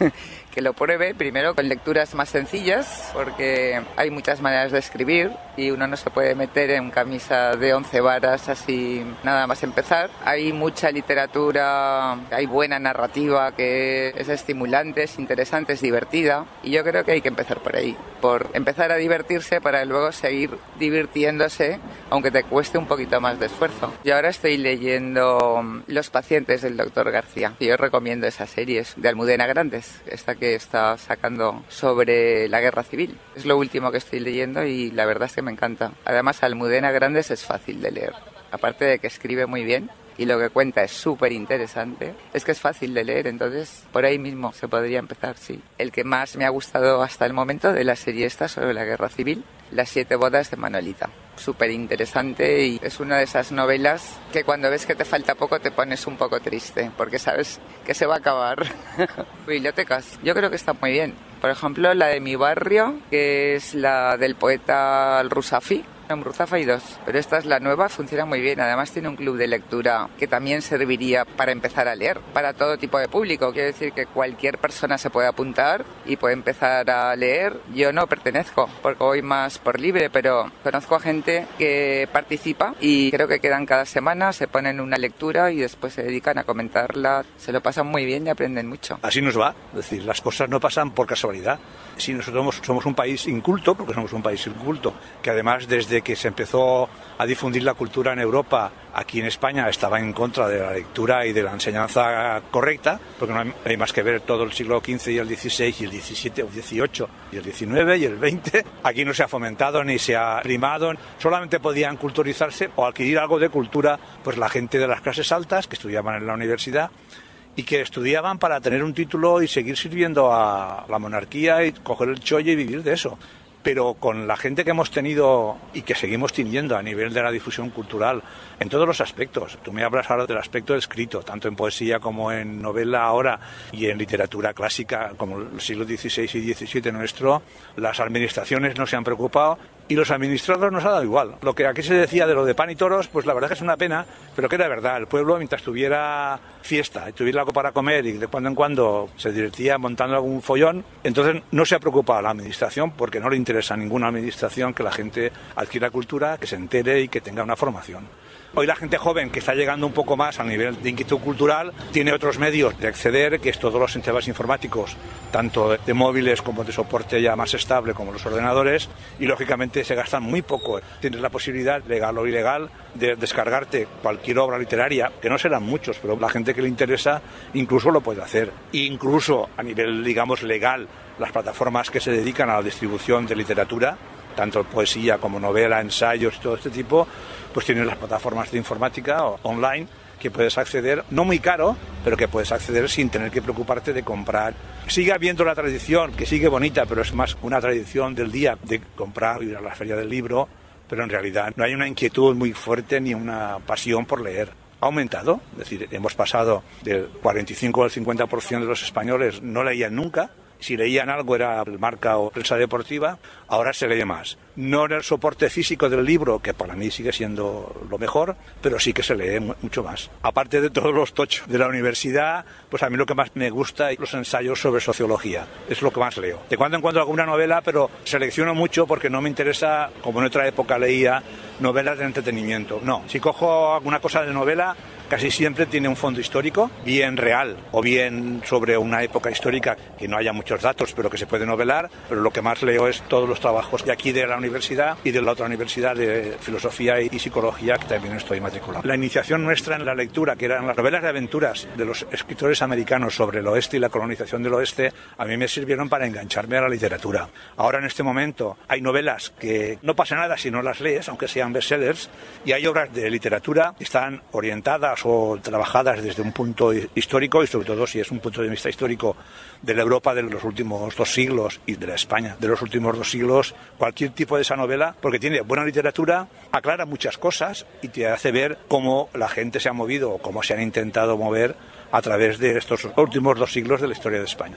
Que lo pruebe primero con lecturas más sencillas, porque hay muchas maneras de escribir y uno no se puede meter en camisa de 11 varas así nada más empezar. Hay mucha literatura, hay buena narrativa que es estimulante, es interesante, es divertida, y yo creo que hay que empezar por ahí, por empezar a divertirse para luego seguir divirtiéndose, aunque te cueste un poquito más de esfuerzo. Yo ahora estoy leyendo Los pacientes del Dr. García, y yo recomiendo esas series de Almudena Grandes, esta que está sacando sobre la guerra civil. Es lo último que estoy leyendo y la verdad es que me encanta. Además, Almudena Grandes es fácil de leer. Aparte de que escribe muy bien y lo que cuenta es súper interesante, es que es fácil de leer, entonces por ahí mismo se podría empezar, sí. El que más me ha gustado hasta el momento de la serie esta sobre la guerra civil, Las 7 bodas de Manolita. Súper interesante y es una de esas novelas que cuando ves que te falta poco te pones un poco triste, porque sabes que se va a acabar. Bibliotecas, yo creo que está muy bien. Por ejemplo, la de mi barrio, que es la del poeta Rusafi. En Ruzafa hay 2, pero esta es la nueva, funciona muy bien. Además tiene un club de lectura que también serviría para empezar a leer, para todo tipo de público. Quiere decir que cualquier persona se puede apuntar y puede empezar a leer. Yo no pertenezco, porque voy más por libre, pero conozco a gente que participa y creo que quedan cada semana, se ponen una lectura y después se dedican a comentarla. Se lo pasan muy bien y aprenden mucho. Así nos va, es decir, las cosas no pasan por casualidad. Si nosotros somos un país inculto, porque somos un país inculto, que además desde que se empezó a difundir la cultura en Europa, aquí en España estaba en contra de la lectura y de la enseñanza correcta, porque no hay más que ver todo el siglo XV y el XVI y el XVII o XVIII y el XIX y el XX. Aquí no se ha fomentado ni se ha primado, solamente podían culturizarse o adquirir algo de cultura pues la gente de las clases altas que estudiaban en la universidad y que estudiaban para tener un título y seguir sirviendo a la monarquía y coger el chollo y vivir de eso. Pero con la gente que hemos tenido y que seguimos teniendo a nivel de la difusión cultural, en todos los aspectos. Tú me hablas ahora del aspecto escrito, tanto en poesía como en novela ahora y en literatura clásica, como el siglo XVI y XVII nuestro, las administraciones no se han preocupado y los administradores nos ha dado igual. Lo que aquí se decía de lo de pan y toros, pues la verdad que es una pena, pero que era verdad. El pueblo, mientras tuviera fiesta y tuviera algo para comer y de cuando en cuando se divertía montando algún follón, entonces no se ha preocupado la administración, porque no le interesa a ninguna administración que la gente adquiera cultura, que se entere y que tenga una formación. Hoy la gente joven que está llegando un poco más al nivel de inquietud cultural tiene otros medios de acceder, que es todos los sistemas informáticos, tanto de móviles como de soporte ya más estable como los ordenadores, y lógicamente se gastan muy poco. Tienes la posibilidad, legal o ilegal, de descargarte cualquier obra literaria, que no serán muchos, pero la gente que le interesa incluso lo puede hacer. E incluso a nivel, digamos, legal, las plataformas que se dedican a la distribución de literatura, tanto poesía como novela, ensayos y todo este tipo, pues tienen las plataformas de informática o online que puedes acceder, no muy caro, pero que puedes acceder sin tener que preocuparte de comprar. Sigue habiendo la tradición, que sigue bonita, pero es más una tradición del día de comprar, ir a la feria del libro, pero en realidad no hay una inquietud muy fuerte ni una pasión por leer. Ha aumentado, es decir, hemos pasado del 45 al 50% de los españoles no leían nunca. Si leían algo era el Marca o prensa deportiva, ahora se lee más. No en el soporte físico del libro, que para mí sigue siendo lo mejor, pero sí que se lee mucho más. Aparte de todos los tochos de la universidad, pues a mí lo que más me gusta es los ensayos sobre sociología. Es lo que más leo. De cuando en cuando alguna novela, pero selecciono mucho porque no me interesa, como en otra época leía, novelas de entretenimiento. No, si cojo alguna cosa de novela, casi siempre tiene un fondo histórico, bien real o bien sobre una época histórica que no haya muchos datos, pero que se puede novelar. Pero lo que más leo es todos los trabajos de aquí de la universidad y de la otra universidad de filosofía y psicología, que también estoy matriculado. La iniciación nuestra en la lectura, que eran las novelas de aventuras de los escritores americanos sobre el oeste y la colonización del oeste, a mí me sirvieron para engancharme a la literatura. Ahora en este momento hay novelas que no pasa nada si no las lees, aunque sean bestsellers, y hay obras de literatura que están orientadas o trabajadas desde un punto histórico, y sobre todo si es un punto de vista histórico de la Europa de los últimos 2 siglos y de la España de los últimos 2 siglos, cualquier tipo de esa novela, porque tiene buena literatura, aclara muchas cosas y te hace ver cómo la gente se ha movido o cómo se han intentado mover a través de estos últimos 2 siglos de la historia de España.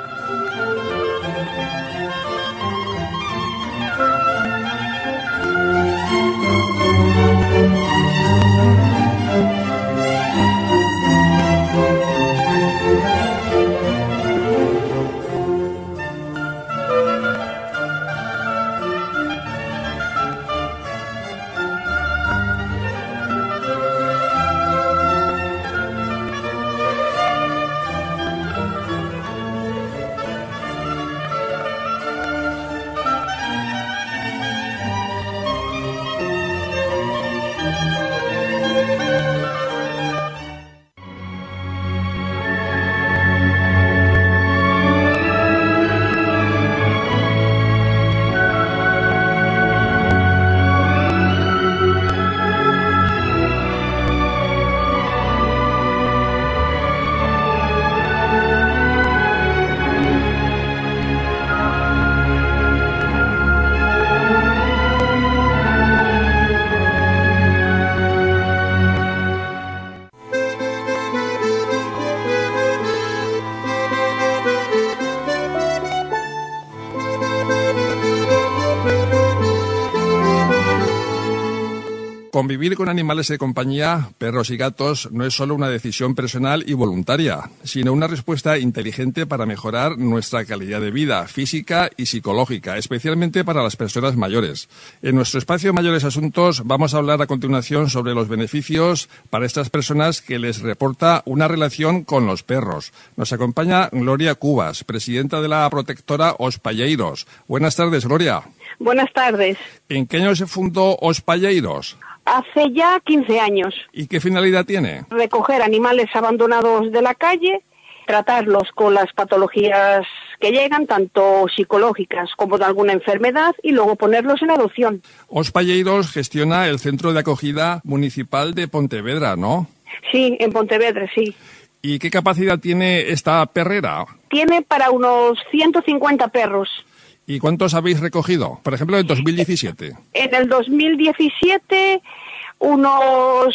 Convivir con animales de compañía, perros y gatos, no es solo una decisión personal y voluntaria, sino una respuesta inteligente para mejorar nuestra calidad de vida física y psicológica, especialmente para las personas mayores. En nuestro espacio Mayores Asuntos vamos a hablar a continuación sobre los beneficios para estas personas que les reporta una relación con los perros. Nos acompaña Gloria Cubas, presidenta de la protectora Os Palleiros. Buenas tardes, Gloria. Buenas tardes. ¿En qué año se fundó Os Palleiros? Hace ya 15 años. ¿Y qué finalidad tiene? Recoger animales abandonados de la calle, tratarlos con las patologías que llegan, tanto psicológicas como de alguna enfermedad, y luego ponerlos en adopción. Os Palleiros gestiona el Centro de Acogida Municipal de Pontevedra, ¿no? Sí, en Pontevedra, sí. ¿Y qué capacidad tiene esta perrera? Tiene para unos 150 perros. ¿Y cuántos habéis recogido? Por ejemplo, en 2017. En el 2017, unos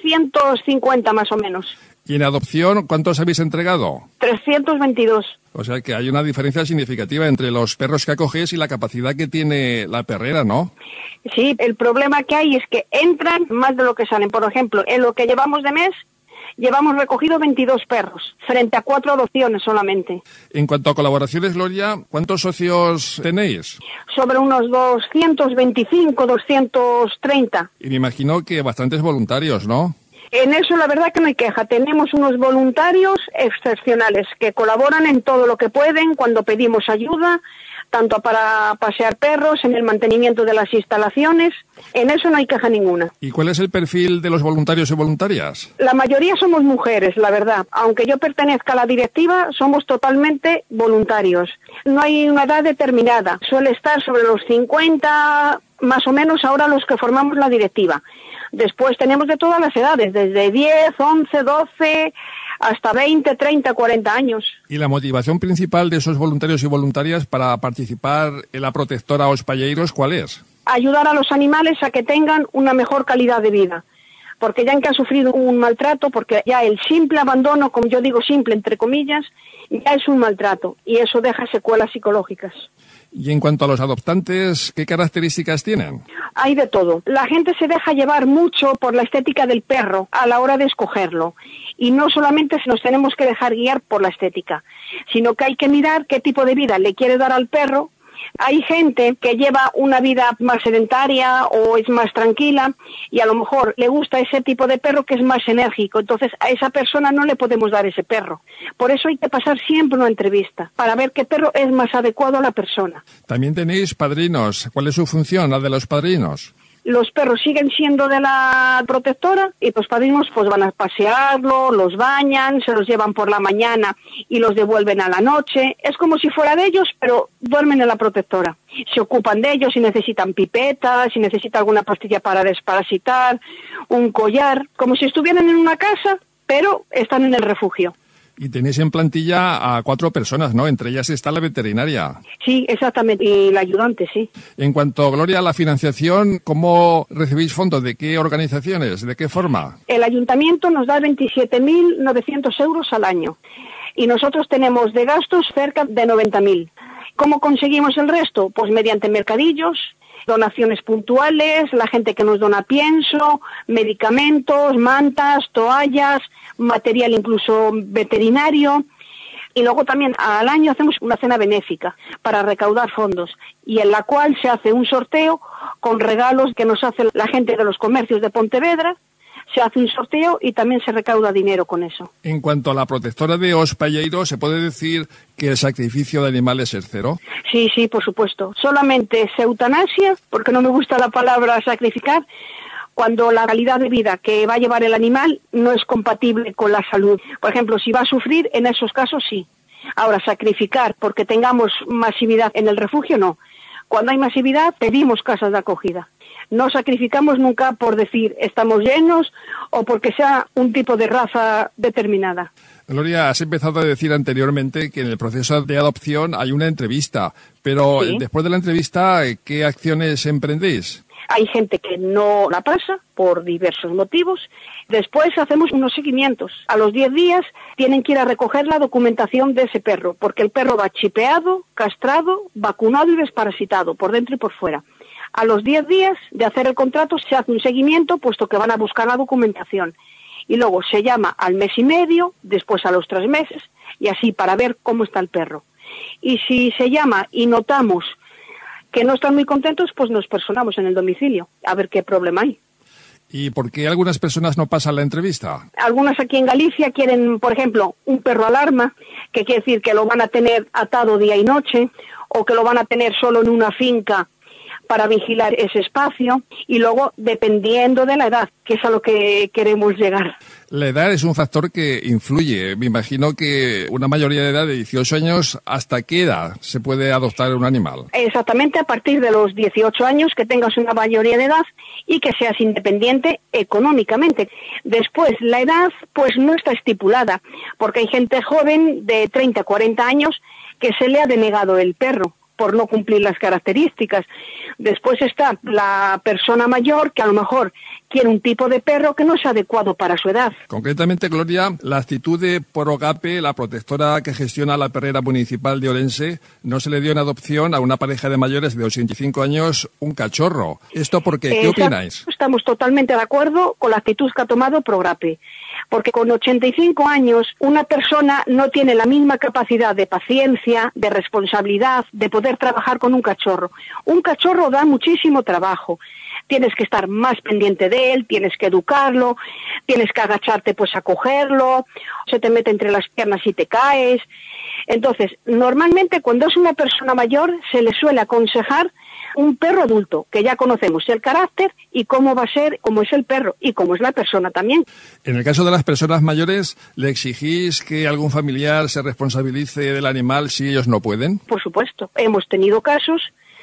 350 más o menos. ¿Y en adopción cuántos habéis entregado? 322. O sea que hay una diferencia significativa entre los perros que acogéis y la capacidad que tiene la perrera, ¿no? Sí, el problema que hay es que entran más de lo que salen. Por ejemplo, en lo que llevamos de mes, llevamos recogido 22 perros, frente a 4 adopciones solamente. En cuanto a colaboraciones, Gloria, ¿cuántos socios tenéis? Sobre unos 225, 230. Y me imagino que bastantes voluntarios, ¿no? En eso la verdad que no hay queja. Tenemos unos voluntarios excepcionales que colaboran en todo lo que pueden cuando pedimos ayuda, tanto para pasear perros, en el mantenimiento de las instalaciones. En eso no hay queja ninguna. ¿Y cuál es el perfil de los voluntarios y voluntarias? La mayoría somos mujeres, la verdad. Aunque yo pertenezca a la directiva, somos totalmente voluntarios. No hay una edad determinada. Suele estar sobre los 50, más o menos, ahora los que formamos la directiva. Después tenemos de todas las edades, desde 10, 11, 12, hasta 20, 30, 40 años. ¿Y la motivación principal de esos voluntarios y voluntarias para participar en la protectora Os Palleiros cuál es? Ayudar a los animales a que tengan una mejor calidad de vida. Porque ya que han sufrido un maltrato, porque ya el simple abandono, como yo digo simple entre comillas, ya es un maltrato y eso deja secuelas psicológicas. Y en cuanto a los adoptantes, ¿qué características tienen? Hay de todo. La gente se deja llevar mucho por la estética del perro a la hora de escogerlo. Y no solamente nos tenemos que dejar guiar por la estética, sino que hay que mirar qué tipo de vida le quiere dar al perro Hay gente que lleva una vida más sedentaria o es más tranquila y a lo mejor le gusta ese tipo de perro que es más enérgico. Entonces a esa persona no le podemos dar ese perro. Por eso hay que pasar siempre una entrevista para ver qué perro es más adecuado a la persona. También tenéis padrinos. ¿Cuál es su función, la de los padrinos? Los perros siguen siendo de la protectora y los padrinos pues van a pasearlo, los bañan, se los llevan por la mañana y los devuelven a la noche. Es como si fuera de ellos, pero duermen en la protectora. Se ocupan de ellos si necesitan pipetas, si necesitan alguna pastilla para desparasitar, un collar, como si estuvieran en una casa, pero están en el refugio. Y tenéis en plantilla a 4 personas, ¿no? Entre ellas está la veterinaria. Sí, exactamente, y la ayudante, sí. En cuanto, Gloria, a la financiación, ¿cómo recibís fondos? ¿De qué organizaciones? ¿De qué forma? El ayuntamiento nos da 27.900 euros al año y nosotros tenemos de gastos cerca de 90.000. ¿Cómo conseguimos el resto? Pues mediante mercadillos, donaciones puntuales, la gente que nos dona pienso, medicamentos, mantas, toallas, material incluso veterinario. Y luego también al año hacemos una cena benéfica para recaudar fondos y en la cual se hace un sorteo con regalos que nos hace la gente de los comercios de Pontevedra. Se hace un sorteo y también se recauda dinero con eso. En cuanto a la protectora de Os Palleiro, ¿se puede decir que el sacrificio de animales es cero? Sí, por supuesto. Solamente se eutanasia, porque no me gusta la palabra sacrificar, cuando la calidad de vida que va a llevar el animal no es compatible con la salud. Por ejemplo, si va a sufrir, en esos casos sí. Ahora, sacrificar porque tengamos masividad en el refugio, no. Cuando hay masividad, pedimos casas de acogida. No sacrificamos nunca por decir estamos llenos o porque sea un tipo de raza determinada. Gloria, has empezado a decir anteriormente que en el proceso de adopción hay una entrevista, pero Sí. Después de la entrevista, ¿qué acciones emprendéis? Hay gente que no la pasa por diversos motivos. Después hacemos unos seguimientos. A los 10 días tienen que ir a recoger la documentación de ese perro, porque el perro va chipeado, castrado, vacunado y desparasitado por dentro y por fuera. A los 10 días de hacer el contrato se hace un seguimiento, puesto que van a buscar la documentación. Y luego se llama al mes y medio, después a los 3 meses, y así para ver cómo está el perro. Y si se llama y notamos que no están muy contentos, pues nos personamos en el domicilio, a ver qué problema hay. ¿Y por qué algunas personas no pasan la entrevista? Algunas aquí en Galicia quieren, por ejemplo, un perro alarma, que quiere decir que lo van a tener atado día y noche, o que lo van a tener solo en una finca para vigilar ese espacio, y luego dependiendo de la edad, que es a lo que queremos llegar. La edad es un factor que influye. Me imagino que una mayoría de edad de 18 años, ¿hasta qué edad se puede adoptar un animal? Exactamente a partir de los 18 años, que tengas una mayoría de edad y que seas independiente económicamente. Después, la edad pues no está estipulada, porque hay gente joven de 30, 40 años que se le ha denegado el perro por no cumplir las características. Después está la persona mayor que a lo mejor quiere un tipo de perro que no es adecuado para su edad. Concretamente, Gloria, la actitud de Porogape, la protectora que gestiona la perrera municipal de Orense, no se le dio en adopción a una pareja de mayores de 85 años un cachorro. ¿Esto por qué? ¿Qué opináis? Estamos totalmente de acuerdo con la actitud que ha tomado Progrape, porque con 85 años una persona no tiene la misma capacidad de paciencia, de responsabilidad, de poder trabajar con un cachorro. Un cachorro da muchísimo trabajo. Tienes que estar más pendiente de él, tienes que educarlo, tienes que agacharte pues a cogerlo, se te mete entre las piernas y te caes. Entonces, normalmente cuando es una persona mayor se le suele aconsejar un perro adulto, que ya conocemos el carácter y cómo va a ser, cómo es el perro y cómo es la persona también. En el caso de las personas mayores, ¿le exigís que algún familiar se responsabilice del animal si ellos no pueden? Por supuesto, hemos tenido casos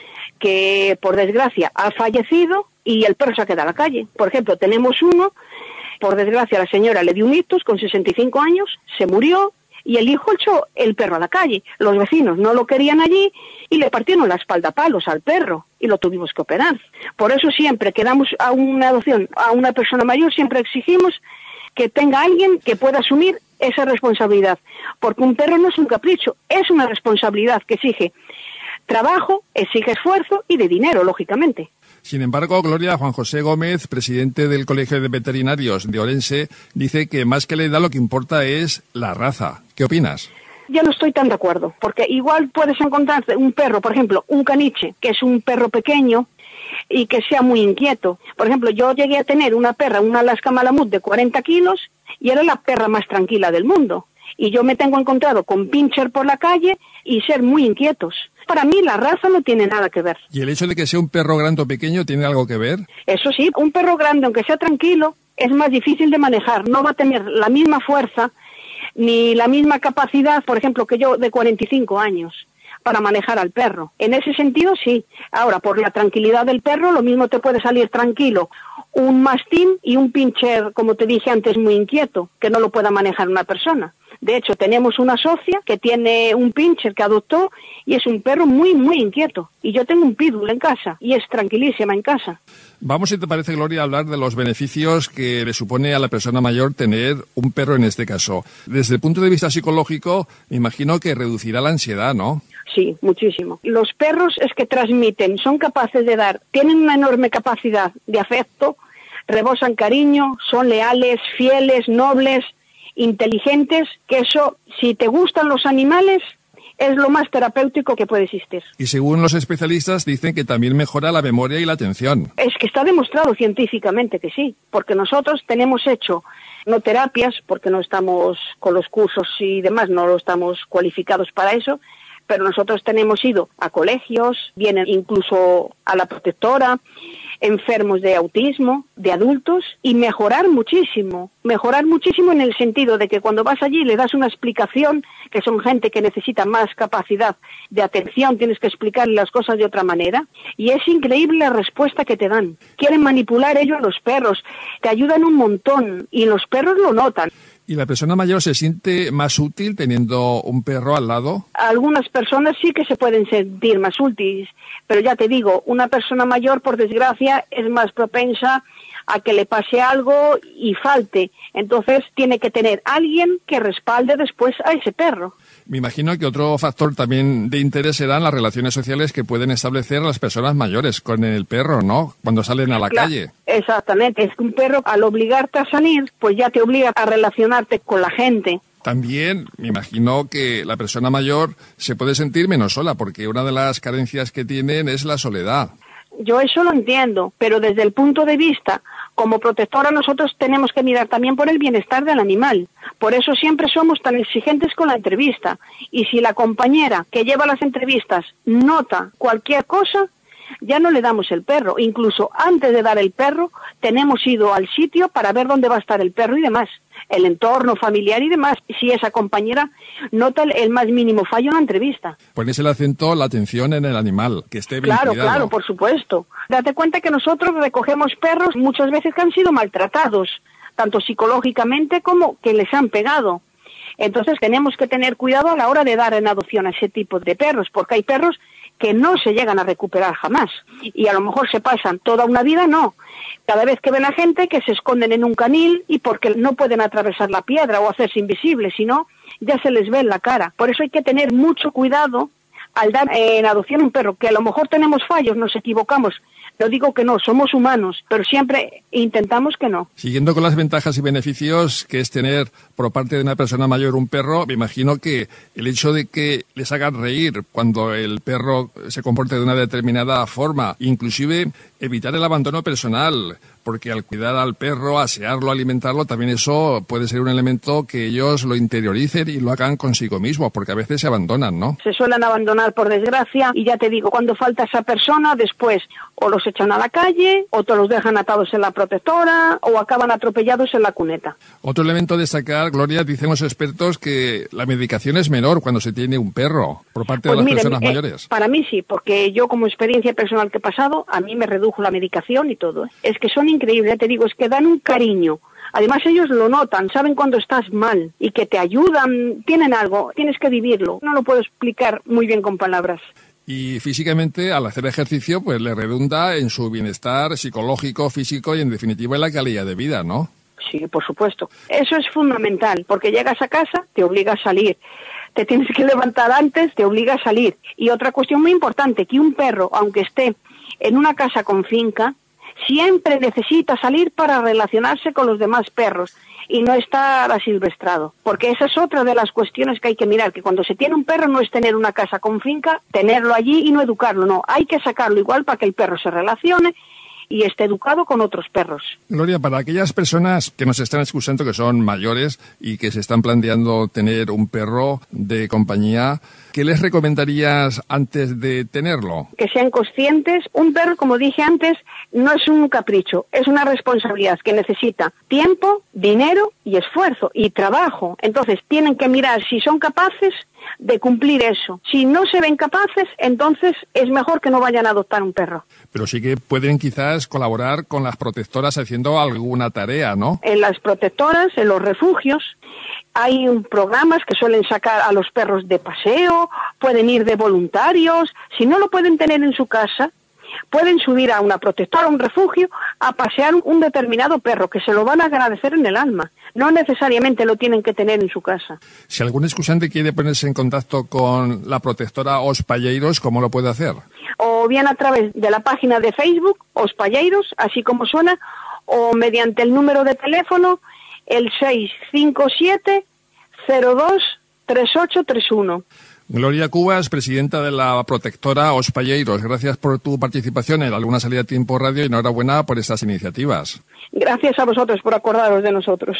que por desgracia ha fallecido y el perro se ha quedado a la calle. Por ejemplo, tenemos uno, por desgracia la señora le dio un ictus con 65 años, se murió y el hijo echó el perro a la calle. Los vecinos no lo querían allí y le partieron la espalda a palos al perro y lo tuvimos que operar. Por eso siempre que damos a una adopción a una persona mayor, siempre exigimos que tenga alguien que pueda asumir esa responsabilidad, porque un perro no es un capricho, es una responsabilidad que exige trabajo, exige esfuerzo y de dinero, lógicamente. Sin embargo, Gloria, Juan José Gómez, presidente del Colegio de Veterinarios de Orense, dice que más que la edad lo que importa es la raza. ¿Qué opinas? ya no estoy tan de acuerdo, porque igual puedes encontrarte un perro, por ejemplo, un caniche, que es un perro pequeño y que sea muy inquieto. Por ejemplo, yo llegué a tener una perra, una Alaska Malamut de 40 kilos, y era la perra más tranquila del mundo. Y yo me tengo encontrado con pincher por la calle y ser muy inquietos. Para mí la raza no tiene nada que ver. ¿Y el hecho de que sea un perro grande o pequeño tiene algo que ver? Eso sí, un perro grande, aunque sea tranquilo, es más difícil de manejar. No va a tener la misma fuerza ni la misma capacidad, por ejemplo, que yo de 45 años para manejar al perro. En ese sentido, sí. Ahora, por la tranquilidad del perro, lo mismo te puede salir tranquilo un mastín y un pincher, como te dije antes, muy inquieto, que no lo pueda manejar una persona. De hecho, tenemos una socia que tiene un pincher que adoptó y es un perro muy, muy inquieto. Y yo tengo un pitbull en casa y es tranquilísima en casa. Vamos, si te parece, Gloria, a hablar de los beneficios que le supone a la persona mayor tener un perro en este caso. Desde el punto de vista psicológico, me imagino que reducirá la ansiedad, ¿no? Sí, muchísimo. Los perros es que transmiten, son capaces de dar, tienen una enorme capacidad de afecto, rebosan cariño, son leales, fieles, nobles, inteligentes, que eso, si te gustan los animales, es lo más terapéutico que puede existir. Y según los especialistas dicen que también mejora la memoria y la atención. Es que está demostrado científicamente que sí, porque nosotros tenemos hecho, no terapias, porque no estamos con los cursos y demás, no estamos cualificados para eso, pero nosotros tenemos ido a colegios, vienen incluso a la protectora, enfermos de autismo, de adultos, y mejorar muchísimo en el sentido de que cuando vas allí le das una explicación, que son gente que necesita más capacidad de atención, tienes que explicarle las cosas de otra manera, y es increíble la respuesta que te dan. Quieren manipular ellos a los perros, te ayudan un montón, y los perros lo notan. ¿Y la persona mayor se siente más útil teniendo un perro al lado? Algunas personas sí que se pueden sentir más útiles, pero ya te digo, una persona mayor, por desgracia, es más propensa a que le pase algo y falte. Entonces tiene que tener alguien que respalde después a ese perro. Me imagino que otro factor también de interés serán las relaciones sociales que pueden establecer las personas mayores con el perro, ¿no? Cuando salen a la calle. Exactamente. Es que un perro, al obligarte a salir, pues ya te obliga a relacionarte con la gente. También me imagino que la persona mayor se puede sentir menos sola, porque una de las carencias que tienen es la soledad. Yo eso lo entiendo, pero desde el punto de vista, como protectora, nosotros tenemos que mirar también por el bienestar del animal. Por eso siempre somos tan exigentes con la entrevista. Y si la compañera que lleva las entrevistas nota cualquier cosa, ya no le damos el perro. Incluso antes de dar el perro, tenemos ido al sitio para ver dónde va a estar el perro y demás. El entorno familiar y demás, si esa compañera nota el más mínimo fallo en la entrevista. Pones el acento, la atención en el animal, que esté bien cuidado. Claro, por supuesto. Date cuenta que nosotros recogemos perros muchas veces que han sido maltratados, tanto psicológicamente como que les han pegado. Entonces tenemos que tener cuidado a la hora de dar en adopción a ese tipo de perros, porque hay perros que no se llegan a recuperar jamás. Y a lo mejor se pasan toda una vida, no. Cada vez que ven a gente que se esconden en un canil y porque no pueden atravesar la piedra o hacerse invisibles, sino ya se les ve en la cara. Por eso hay que tener mucho cuidado al dar en adopción un perro, que a lo mejor tenemos fallos, nos equivocamos. No digo que no, somos humanos, pero siempre intentamos que no. Siguiendo con las ventajas y beneficios que es tener por parte de una persona mayor un perro, me imagino que el hecho de que les hagan reír cuando el perro se comporte de una determinada forma, inclusive evitar el abandono personal, porque al cuidar al perro, asearlo, alimentarlo, también eso puede ser un elemento que ellos lo interioricen y lo hagan consigo mismo, porque a veces se abandonan, ¿no? Se suelen abandonar por desgracia y ya te digo, cuando falta esa persona, después o los echan a la calle, o te los dejan atados en la protectora, o acaban atropellados en la cuneta. Otro elemento a destacar, Gloria, dicen los expertos que la medicación es menor cuando se tiene un perro por parte de las personas mayores. Para mí sí, porque yo como experiencia personal que he pasado, a mí me redujo la medicación y todo. Es que son increíbles, ya te digo, es que dan un cariño. Además ellos lo notan, saben cuando estás mal y que te ayudan, tienen algo, tienes que vivirlo. No lo puedo explicar muy bien con palabras. Y físicamente, al hacer ejercicio, pues le redunda en su bienestar psicológico, físico y, en definitiva, en la calidad de vida, ¿no? Sí, por supuesto. Eso es fundamental, porque llegas a casa, te obliga a salir. Te tienes que levantar antes, te obliga a salir. Y otra cuestión muy importante, que un perro, aunque esté en una casa con finca, siempre necesita salir para relacionarse con los demás perros y no estar asilvestrado, porque esa es otra de las cuestiones que hay que mirar, que cuando se tiene un perro no es tener una casa con finca, tenerlo allí y no educarlo, no, hay que sacarlo igual para que el perro se relacione y esté educado con otros perros. Gloria, para aquellas personas que nos están escuchando, que son mayores y que se están planteando tener un perro de compañía, ¿qué les recomendarías antes de tenerlo? Que sean conscientes. Un perro, como dije antes, no es un capricho, es una responsabilidad que necesita tiempo, dinero y esfuerzo y trabajo. Entonces tienen que mirar si son capaces de cumplir eso. Si no se ven capaces, entonces es mejor que no vayan a adoptar un perro. Pero sí que pueden quizás colaborar con las protectoras haciendo alguna tarea, ¿no? En las protectoras, en los refugios, hay programas que suelen sacar a los perros de paseo, pueden ir de voluntarios. Si no lo pueden tener en su casa, pueden subir a una protectora, a un refugio, a pasear un determinado perro, que se lo van a agradecer en el alma. No necesariamente lo tienen que tener en su casa. Si algún escuchante quiere ponerse en contacto con la protectora Os Palleiros, ¿cómo lo puede hacer? O bien a través de la página de Facebook, Os Palleiros, así como suena, o mediante el número de teléfono, el 657 02 3831. Gloria Cubas, presidenta de la protectora Os Palleiros, gracias por tu participación en La Luna Salida a Tiempo Radio y enhorabuena por estas iniciativas. Gracias a vosotros por acordaros de nosotros.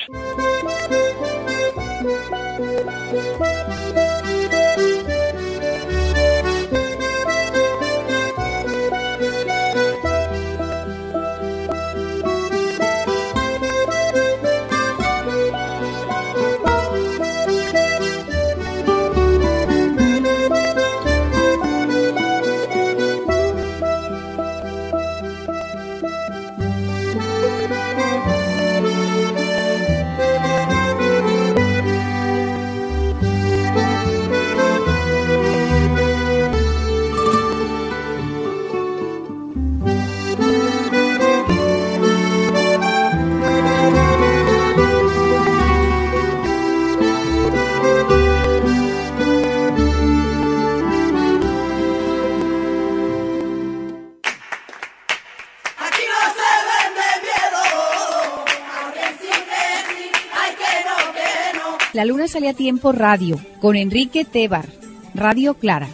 La Luna Sale a Tiempo Radio, con Enrique Tebar, Radio Clara.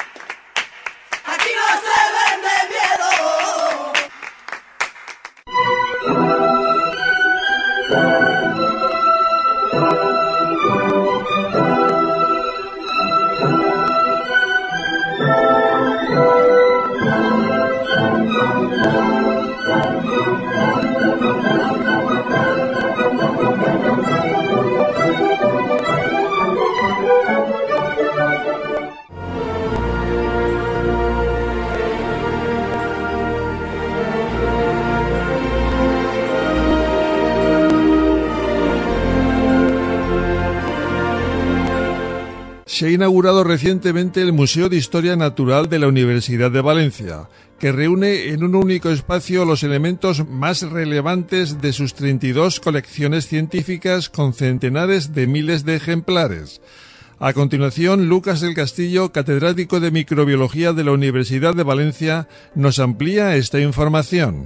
Se ha inaugurado recientemente el Museo de Historia Natural de la Universidad de Valencia, que reúne en un único espacio los elementos más relevantes de sus 32 colecciones científicas con centenares de miles de ejemplares. A continuación, Lucas del Castillo, catedrático de Microbiología de la Universidad de Valencia, nos amplía esta información.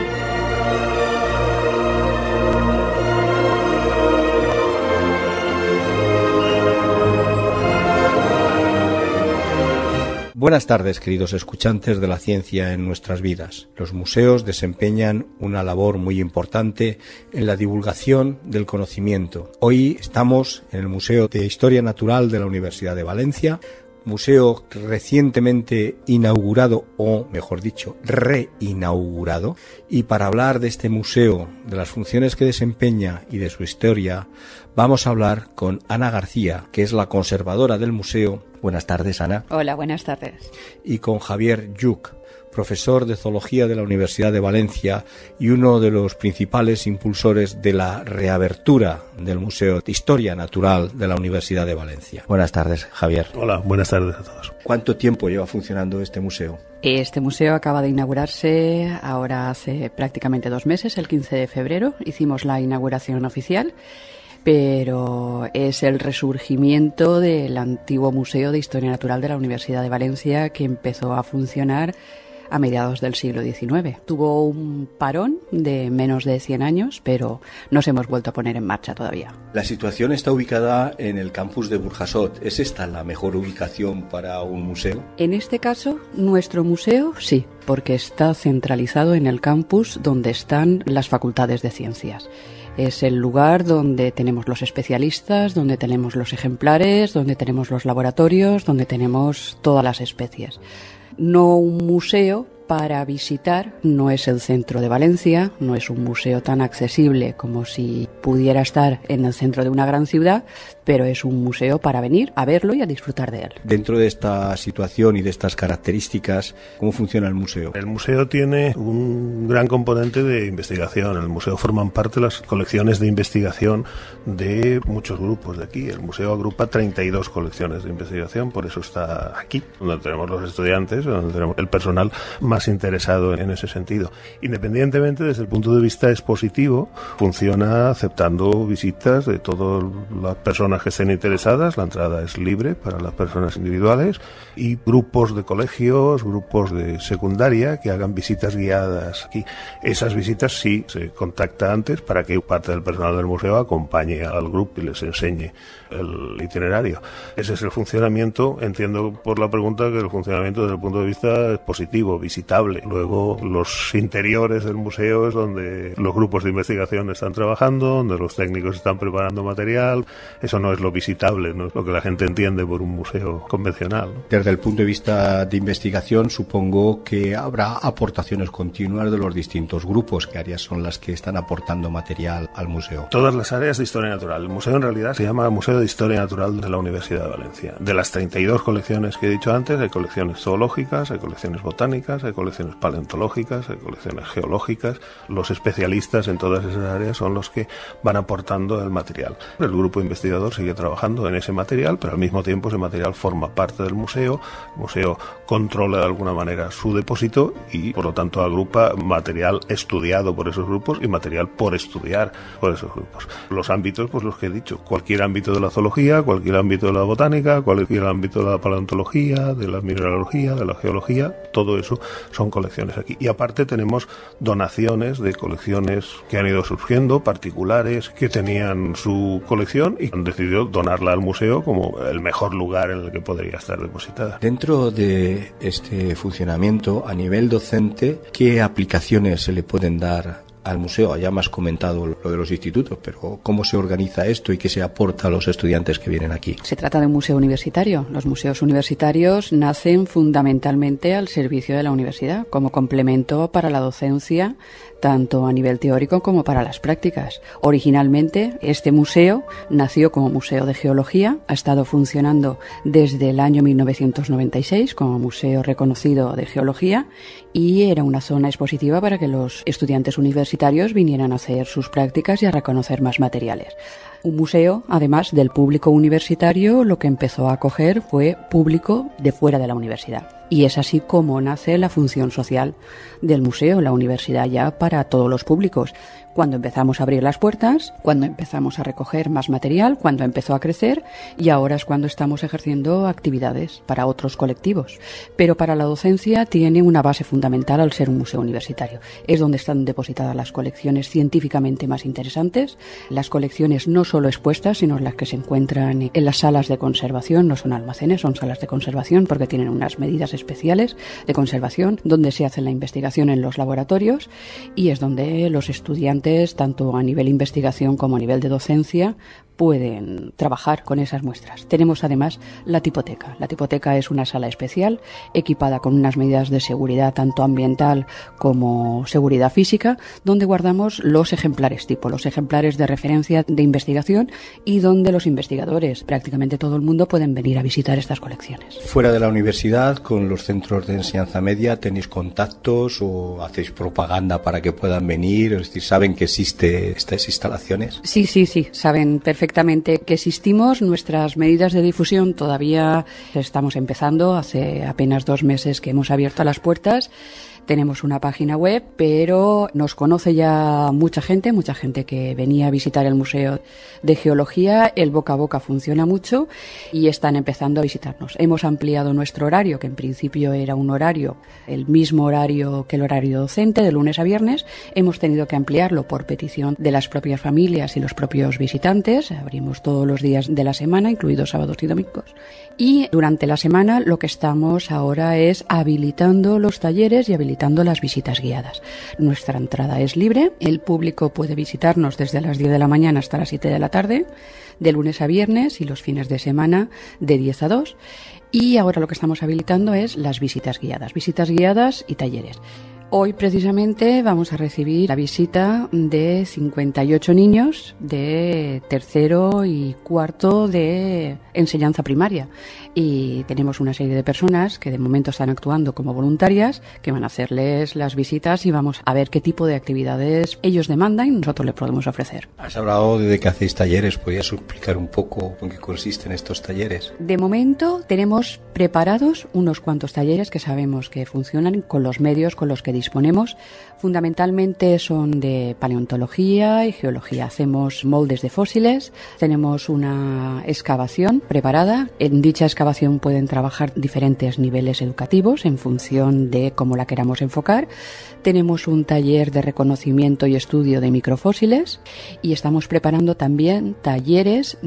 Buenas tardes, queridos escuchantes de la ciencia en nuestras vidas. Los museos desempeñan una labor muy importante en la divulgación del conocimiento. Hoy estamos en el Museo de Historia Natural de la Universidad de Valencia, museo recientemente inaugurado, o mejor dicho, reinaugurado, y para hablar de este museo, de las funciones que desempeña y de su historia, vamos a hablar con Ana García, que es la conservadora del museo. Buenas tardes, Ana. Hola, buenas tardes. Y con Javier Lluch, profesor de Zoología de la Universidad de Valencia y uno de los principales impulsores de la reabertura del Museo de Historia Natural de la Universidad de Valencia. Buenas tardes, Javier. Hola, buenas tardes a todos. ¿Cuánto tiempo lleva funcionando este museo? Este museo acaba de inaugurarse ahora hace prácticamente 2 meses, el 15 de febrero. Hicimos la inauguración oficial, pero es el resurgimiento del antiguo Museo de Historia Natural de la Universidad de Valencia, que empezó a funcionar a mediados del siglo XIX. Tuvo un parón de menos de 100 años, pero nos hemos vuelto a poner en marcha todavía. La situación está ubicada en el campus de Burjasot. ¿Es esta la mejor ubicación para un museo? En este caso, nuestro museo sí, porque está centralizado en el campus donde están las facultades de ciencias. Es el lugar donde tenemos los especialistas, donde tenemos los ejemplares, donde tenemos los laboratorios, donde tenemos todas las especies. No un museo para visitar, no es el centro de Valencia, no es un museo tan accesible como si pudiera estar en el centro de una gran ciudad, pero es un museo para venir a verlo y a disfrutar de él. Dentro de esta situación y de estas características, ¿cómo funciona el museo? El museo tiene un gran componente de investigación. En el museo forman parte las colecciones de investigación de muchos grupos de aquí. El museo agrupa 32 colecciones de investigación, por eso está aquí, donde tenemos los estudiantes, donde tenemos el personal más interesado en ese sentido. Independientemente, desde el punto de vista expositivo, funciona aceptando visitas de todas las personas que estén interesadas. La entrada es libre para las personas individuales, y grupos de colegios, grupos de secundaria que hagan visitas guiadas aquí. Esas visitas sí se contacta antes para que parte del personal del museo acompañe al grupo y les enseñe el itinerario. Ese es el funcionamiento. Entiendo por la pregunta que el funcionamiento desde el punto de vista es positivo, visitable. Luego los interiores del museo es donde los grupos de investigación están trabajando, donde los técnicos están preparando material. Eso no es lo visitable, no es lo que la gente entiende por un museo convencional, ¿no? Desde el punto de vista de investigación, supongo que habrá aportaciones continuas de los distintos grupos. ¿Qué áreas son las que están aportando material al museo? Todas las áreas de historia natural. El museo en realidad se llama Museo de Historia Natural de la Universidad de Valencia. De las 32 colecciones que he dicho antes, hay colecciones zoológicas, hay colecciones botánicas, hay colecciones paleontológicas, hay colecciones geológicas. Los especialistas en todas esas áreas son los que van aportando el material. El grupo investigador sigue trabajando en ese material, pero al mismo tiempo ese material forma parte del museo. El museo controla de alguna manera su depósito y, por lo tanto, agrupa material estudiado por esos grupos y material por estudiar por esos grupos. Los ámbitos, pues los que he dicho, cualquier ámbito de la zoología, cualquier ámbito de la botánica, cualquier ámbito de la paleontología, de la mineralogía, de la geología, todo eso son colecciones aquí. Y aparte tenemos donaciones de colecciones que han ido surgiendo, particulares que tenían su colección y han decidido donarla al museo como el mejor lugar en el que podría estar depositada. Dentro de este funcionamiento, a nivel docente, ¿qué aplicaciones se le pueden dar al museo? Ya me has comentado lo de los institutos, pero ¿cómo se organiza esto y qué se aporta a los estudiantes que vienen aquí? Se trata de un museo universitario. Los museos universitarios nacen fundamentalmente al servicio de la universidad, como complemento para la docencia, tanto a nivel teórico como para las prácticas. Originalmente, este museo nació como Museo de Geología, ha estado funcionando desde el año 1996 como museo reconocido de geología y era una zona expositiva para que los estudiantes universitarios vinieran a hacer sus prácticas y a reconocer más materiales. Un museo, además del público universitario, lo que empezó a acoger fue público de fuera de la universidad. Y es así como nace la función social del museo, la universidad ya para todos los públicos. Cuando empezamos a abrir las puertas, cuando empezamos a recoger más material, cuando empezó a crecer y ahora es cuando estamos ejerciendo actividades para otros colectivos. Pero para la docencia tiene una base fundamental al ser un museo universitario. Es donde están depositadas las colecciones científicamente más interesantes, las colecciones no solo expuestas, sino las que se encuentran en las salas de conservación, no son almacenes, son salas de conservación porque tienen unas medidas especiales de conservación, donde se hace la investigación en los laboratorios y es donde los estudiantes, tanto a nivel investigación como a nivel de docencia, pueden trabajar con esas muestras. Tenemos además la tipoteca. La tipoteca es una sala especial equipada con unas medidas de seguridad tanto ambiental como seguridad física, donde guardamos los ejemplares tipo, los ejemplares de referencia de investigación y donde los investigadores, prácticamente todo el mundo, pueden venir a visitar estas colecciones. Fuera de la universidad, con los centros de enseñanza media, ¿tenéis contactos o hacéis propaganda para que puedan venir? Es decir, ¿saben que existen estas instalaciones? Sí, saben perfectamente que existimos. Nuestras medidas de difusión todavía estamos empezando, hace apenas 2 meses que hemos abierto las puertas. Tenemos una página web, pero nos conoce ya mucha gente que venía a visitar el Museo de Geología. El boca a boca funciona mucho y están empezando a visitarnos. Hemos ampliado nuestro horario, que en principio era un horario, el mismo horario que el horario docente, de lunes a viernes. Hemos tenido que ampliarlo por petición de las propias familias y los propios visitantes. Abrimos todos los días de la semana, incluidos sábados y domingos. Y durante la semana lo que estamos ahora es habilitando los talleres y habilitando las visitas guiadas. Nuestra entrada es libre, el público puede visitarnos desde las 10 de la mañana hasta las 7 de la tarde, de lunes a viernes, y los fines de semana de 10 a 2. Y ahora lo que estamos habilitando es las visitas guiadas y talleres. Hoy precisamente vamos a recibir la visita de 58 niños de tercero y cuarto de enseñanza primaria, y tenemos una serie de personas que de momento están actuando como voluntarias, que van a hacerles las visitas y vamos a ver qué tipo de actividades ellos demandan y nosotros les podemos ofrecer. Has hablado de que hacéis talleres, ¿podrías explicar un poco en qué consisten estos talleres? De momento tenemos preparados unos cuantos talleres que sabemos que funcionan con los medios con los que disponemos. Fundamentalmente son de paleontología y geología. Hacemos moldes de fósiles, tenemos una excavación preparada. En dicha excavación pueden trabajar diferentes niveles educativos en función de cómo la queramos enfocar. Tenemos un taller de reconocimiento y estudio de microfósiles y estamos preparando también talleres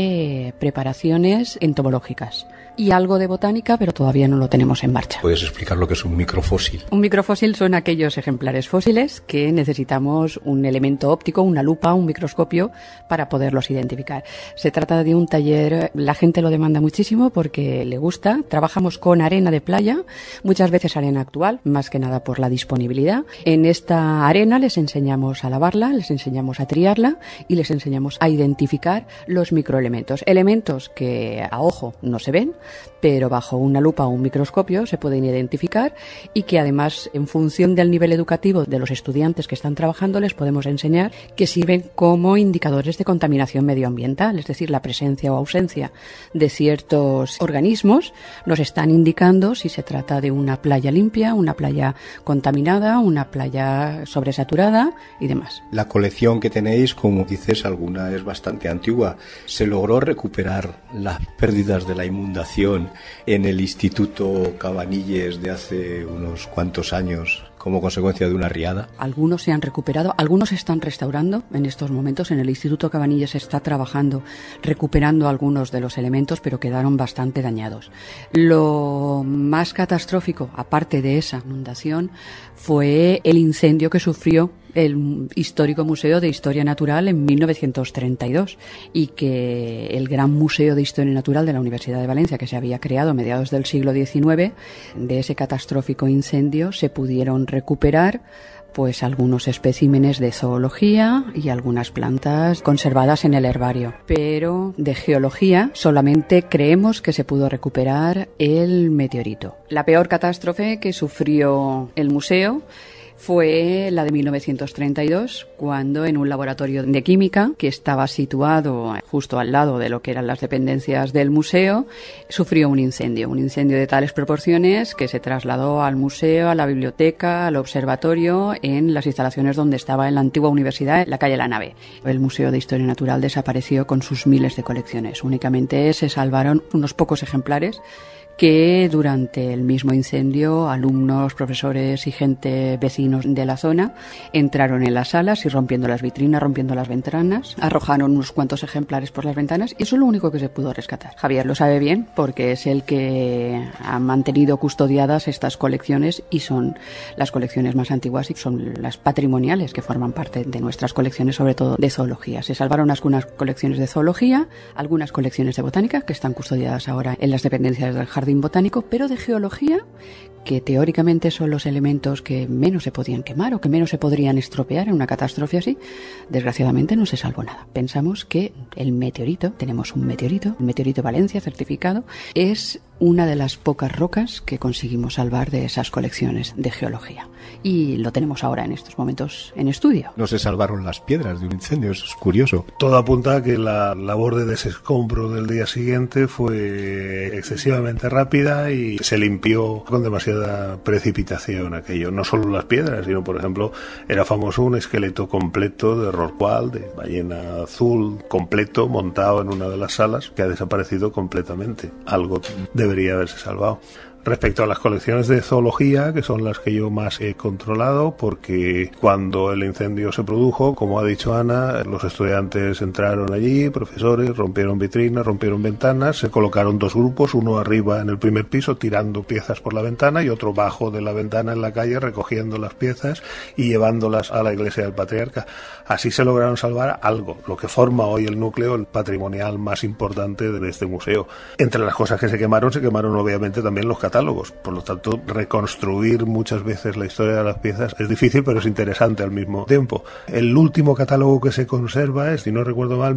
de preparaciones entomológicas y algo de botánica, pero todavía no lo tenemos en marcha. ¿Puedes explicar lo que es un microfósil? Un microfósil son aquellos ejemplares fósiles que necesitamos un elemento óptico, una lupa, un microscopio para poderlos identificar. Se trata de un taller, la gente lo demanda muchísimo porque le gusta. Trabajamos con arena de playa, muchas veces arena actual, más que nada por la disponibilidad. En esta arena les enseñamos a lavarla, les enseñamos a triarla y les enseñamos a identificar los microelementos. Elementos que a ojo no se ven, pero bajo una lupa o un microscopio se pueden identificar y que además, en función del nivel educativo de los estudiantes que están trabajando, les podemos enseñar que sirven como indicadores de contaminación medioambiental, es decir, la presencia o ausencia de ciertos organismos nos están indicando si se trata de una playa limpia, una playa contaminada, una playa sobresaturada y demás. La colección que tenéis, como dices, alguna es bastante antigua. ¿Se logró recuperar las pérdidas de la inundación en el Instituto Cabanilles de hace unos cuantos años como consecuencia de una riada? Algunos se han recuperado, algunos se están restaurando en estos momentos. En el Instituto Cabanilles se está trabajando, recuperando algunos de los elementos, pero quedaron bastante dañados. Lo más catastrófico, aparte de esa inundación, fue el incendio que sufrió el histórico Museo de Historia Natural en 1932 y que el Gran Museo de Historia Natural de la Universidad de Valencia, que se había creado a mediados del siglo XIX, de ese catastrófico incendio se pudieron recuperar pues algunos especímenes de zoología y algunas plantas conservadas en el herbario. Pero de geología solamente creemos que se pudo recuperar el meteorito. La peor catástrofe que sufrió el museo fue la de 1932, cuando en un laboratorio de química que estaba situado justo al lado de lo que eran las dependencias del museo, sufrió un incendio de tales proporciones que se trasladó al museo, a la biblioteca, al observatorio, en las instalaciones donde estaba en la antigua universidad, en la calle La Nave. El Museo de Historia Natural desapareció con sus miles de colecciones. Únicamente se salvaron unos pocos ejemplares que durante el mismo incendio alumnos, profesores y gente, vecinos de la zona, entraron en las salas y rompiendo las vitrinas, rompiendo las ventanas, arrojaron unos cuantos ejemplares por las ventanas y eso es lo único que se pudo rescatar. Javier lo sabe bien porque es el que ha mantenido custodiadas estas colecciones y son las colecciones más antiguas y son las patrimoniales que forman parte de nuestras colecciones, sobre todo de zoología. Se salvaron algunas colecciones de zoología, algunas colecciones de botánica que están custodiadas ahora en las dependencias del Jardín Botánico, pero de geología, que teóricamente son los elementos que menos se podían quemar o que menos se podrían estropear en una catástrofe así, desgraciadamente no se salvó nada. Pensamos que el meteorito, tenemos un meteorito, el meteorito Valencia certificado, es una de las pocas rocas que conseguimos salvar de esas colecciones de geología. y lo tenemos ahora en estos momentos en estudio. No se salvaron las piedras de un incendio, eso es curioso. Todo apunta a que la labor de desescombro del día siguiente fue excesivamente rápida y se limpió con demasiada precipitación aquello. No solo las piedras, sino, por ejemplo, era famoso un esqueleto completo de rorcual, de ballena azul, completo, montado en una de las salas, que ha desaparecido completamente. Algo debería haberse salvado. Respecto a las colecciones de zoología, que son las que yo más he controlado, porque cuando el incendio se produjo, como ha dicho Ana, los estudiantes entraron allí, profesores, rompieron vitrinas, rompieron ventanas, se colocaron dos grupos, uno arriba en el primer piso tirando piezas por la ventana y otro bajo de la ventana en la calle recogiendo las piezas y llevándolas a la iglesia del patriarca. Así se lograron salvar algo, lo que forma hoy el núcleo patrimonial más importante de este museo. Entre las cosas que se quemaron obviamente también los catálogos. Por lo tanto, reconstruir muchas veces la historia de las piezas es difícil, pero es interesante al mismo tiempo. El último catálogo que se conserva es, si no recuerdo mal,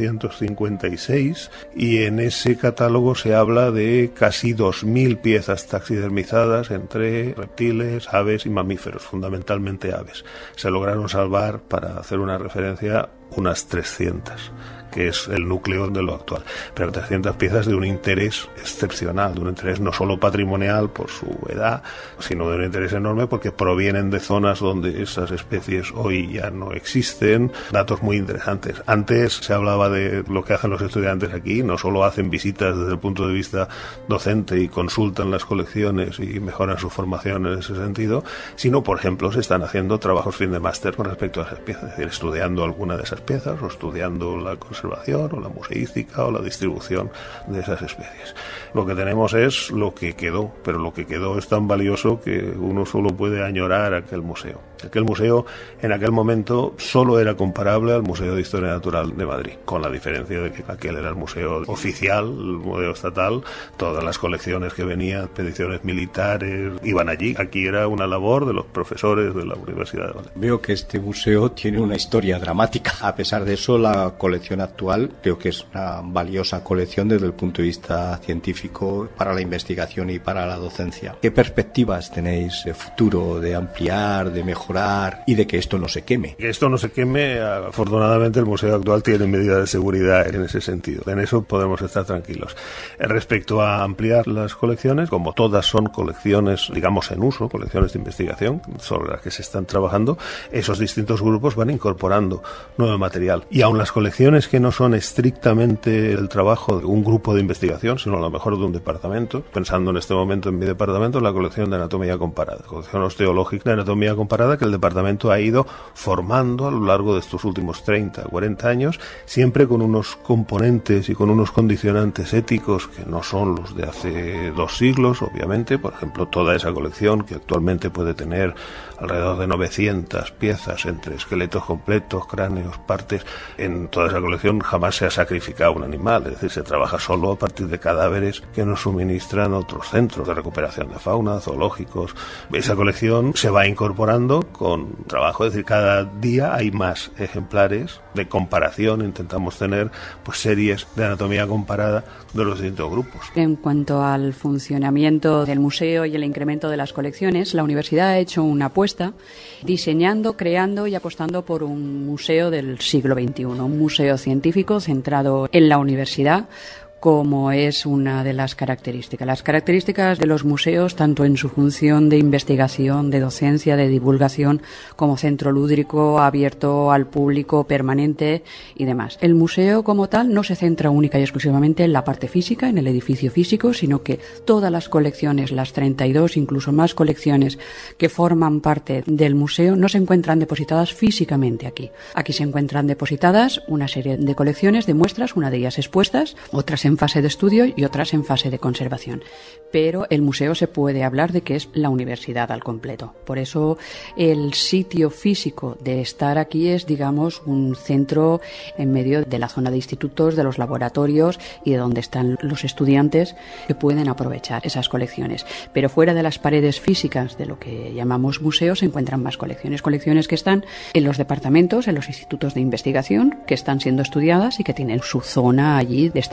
1856, y en ese catálogo se habla de casi 2.000 piezas taxidermizadas entre reptiles, aves y mamíferos, fundamentalmente aves. Se lograron salvar, para hacer una referencia, unas 300, que es el núcleo de lo actual. Pero 300 piezas de un interés excepcional, de un interés no solo patrimonial por su edad, sino de un interés enorme porque provienen de zonas donde esas especies hoy ya no existen. Datos muy interesantes. Antes se hablaba de lo que hacen los estudiantes aquí, no solo hacen visitas desde el punto de vista docente y consultan las colecciones y mejoran su formación en ese sentido, sino, por ejemplo, se están haciendo trabajos fin de máster con respecto a esas piezas, es decir, estudiando alguna de esas piezas o estudiando la conservación o la museística o la distribución de esas especies. Lo que tenemos es lo que quedó, pero lo que quedó es tan valioso que uno solo puede añorar aquel museo. Aquel museo en aquel momento solo era comparable al Museo de Historia Natural de Madrid, con la diferencia de que aquel era el museo oficial, el museo estatal, todas las colecciones que venían, expediciones militares, iban allí. Aquí era una labor de los profesores de la Universidad de Valencia. Veo que este museo tiene una historia dramática. A pesar de eso, la colección actual creo que es una valiosa colección desde el punto de vista científico para la investigación y para la docencia. ¿Qué perspectivas tenéis de futuro, de ampliar, de mejorar y de que esto no se queme? Que esto no se queme, afortunadamente el museo actual tiene medidas de seguridad en ese sentido. En eso podemos estar tranquilos. Respecto a ampliar las colecciones, como todas son colecciones, digamos, en uso, colecciones de investigación sobre las que se están trabajando, esos distintos grupos van incorporando nuevo material. Y aun las colecciones que no son estrictamente el trabajo de un grupo de investigación, sino a lo mejor de un departamento, pensando en este momento en mi departamento, la colección de anatomía comparada, colección osteológica de anatomía comparada que el departamento ha ido formando a lo largo de estos últimos 30, 40 años, siempre con unos componentes y con unos condicionantes éticos que no son los de hace 2 siglos, obviamente. Por ejemplo, toda esa colección que actualmente puede tener alrededor de 900 piezas entre esqueletos completos, cráneos, partes. En toda esa colección jamás se ha sacrificado un animal, es decir, se trabaja solo a partir de cadáveres que nos suministran otros centros de recuperación de fauna, zoológicos. Esa colección se va incorporando con trabajo, es decir, cada día hay más ejemplares de comparación. Intentamos tener pues series de anatomía comparada de los distintos grupos. En cuanto al funcionamiento del museo y el incremento de las colecciones, la universidad ha hecho una apuesta diseñando, creando y apostando por un museo del siglo XXI, un museo científico centrado en la universidad, como es una de las características. Las características de los museos, tanto en su función de investigación, de docencia, de divulgación, como centro lúdico, abierto al público, permanente y demás. El museo como tal no se centra única y exclusivamente en la parte física, en el edificio físico, sino que todas las colecciones, las 32, incluso más colecciones que forman parte del museo, no se encuentran depositadas físicamente aquí. Aquí se encuentran depositadas una serie de colecciones, de muestras, una de ellas expuestas, otras en fase de estudio y otras en fase de conservación. Pero el museo se puede hablar de que es la universidad al completo. Por eso el sitio físico de estar aquí es, digamos, un centro en medio de la zona de institutos, de los laboratorios y de donde están los estudiantes que pueden aprovechar esas colecciones. Pero fuera de las paredes físicas de lo que llamamos museo se encuentran más colecciones. Colecciones que están en los departamentos, en los institutos de investigación, que están siendo estudiadas y que tienen su zona allí de estar conservadas.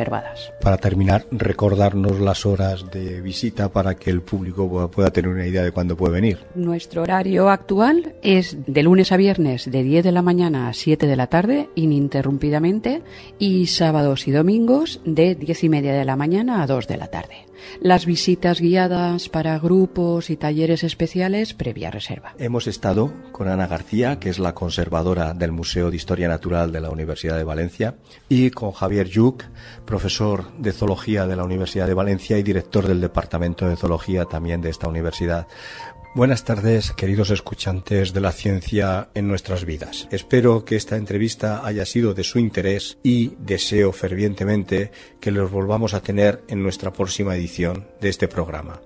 reservadas. Para terminar, recordarnos las horas de visita para que el público pueda tener una idea de cuándo puede venir. Nuestro horario actual es de lunes a viernes de 10 de la mañana a 7 de la tarde, ininterrumpidamente, y sábados y domingos de 10:30 de la mañana a 2 de la tarde. Las visitas guiadas para grupos y talleres especiales previa reserva. Hemos estado con Ana García, que es la conservadora del Museo de Historia Natural de la Universidad de Valencia, y con Javier Lluch, profesor de Zoología de la Universidad de Valencia y director del Departamento de Zoología también de esta universidad. Buenas tardes, queridos escuchantes de la ciencia en nuestras vidas. Espero que esta entrevista haya sido de su interés y deseo fervientemente que los volvamos a tener en nuestra próxima edición de este programa.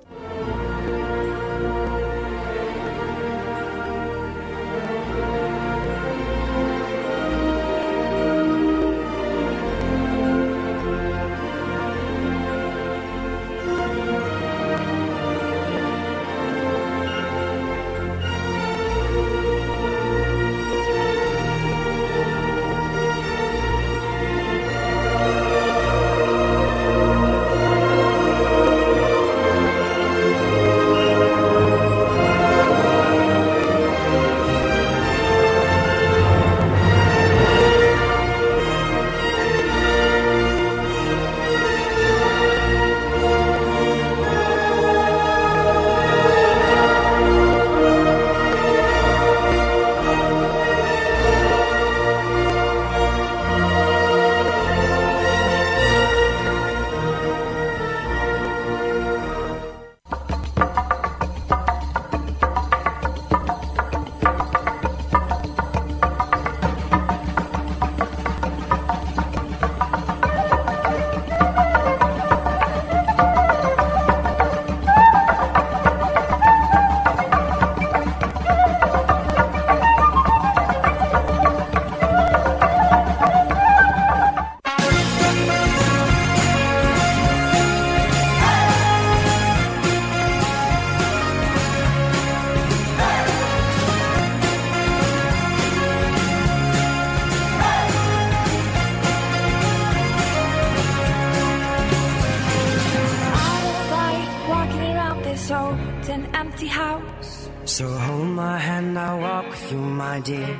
So hold my hand, I'll walk with you, my dear.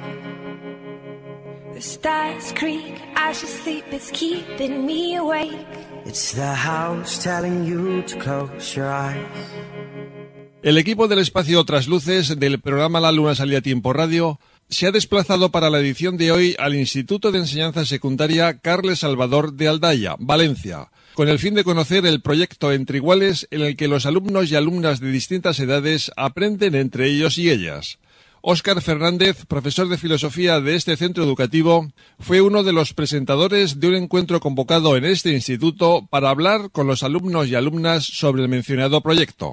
The stars creak as you sleep, it's keeping me awake. It's the house telling you to close your eyes. El equipo del espacio Trasluces del programa La Luna Salía a Tiempo Radio se ha desplazado para la edición de hoy al Instituto de Enseñanza Secundaria Carles Salvador de Aldaya, Valencia, con el fin de conocer el proyecto Entre Iguales en el que los alumnos y alumnas de distintas edades aprenden entre ellos y ellas. Óscar Fernández, profesor de filosofía de este centro educativo, fue uno de los presentadores de un encuentro convocado en este instituto para hablar con los alumnos y alumnas sobre el mencionado proyecto.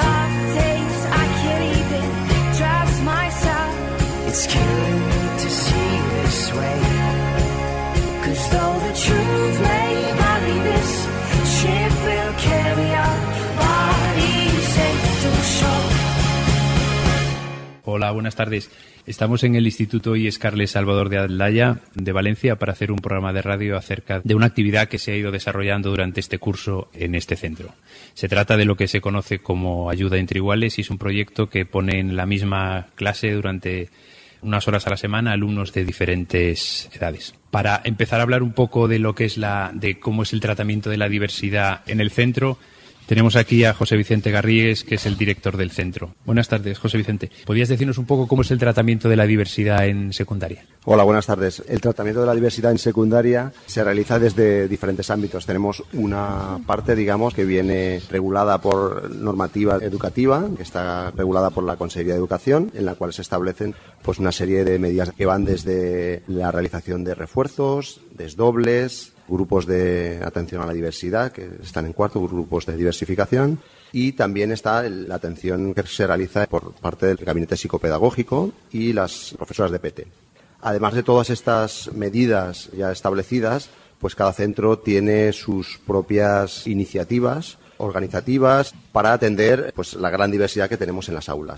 It's killing me to see this way, 'cause though the truth may vary, this ship will carry our bodies safe to shore. Hola, buenas tardes. Estamos en el Instituto IES Carles Salvador de Aldaya, de Valencia, para hacer un programa de radio acerca de una actividad que se ha ido desarrollando durante este curso en este centro. Se trata de lo que se conoce como Ayuda entre Iguales y es un proyecto que pone en la misma clase durante unas horas a la semana alumnos de diferentes edades. Para empezar a hablar un poco de lo que es de cómo es el tratamiento de la diversidad en el centro, tenemos aquí a José Vicente Garrigues, que es el director del centro. Buenas tardes, José Vicente. ¿Podrías decirnos un poco cómo es el tratamiento de la diversidad en secundaria? Hola, buenas tardes. El tratamiento de la diversidad en secundaria se realiza desde diferentes ámbitos. Tenemos una parte, digamos, que viene regulada por normativa educativa, que está regulada por la Consejería de Educación, en la cual se establecen pues una serie de medidas que van desde la realización de refuerzos, desdobles, grupos de atención a la diversidad, que están en cuarto, grupos de diversificación, y también está la atención que se realiza por parte del gabinete psicopedagógico y las profesoras de PT. Además de todas estas medidas ya establecidas, pues cada centro tiene sus propias iniciativas organizativas para atender pues la gran diversidad que tenemos en las aulas.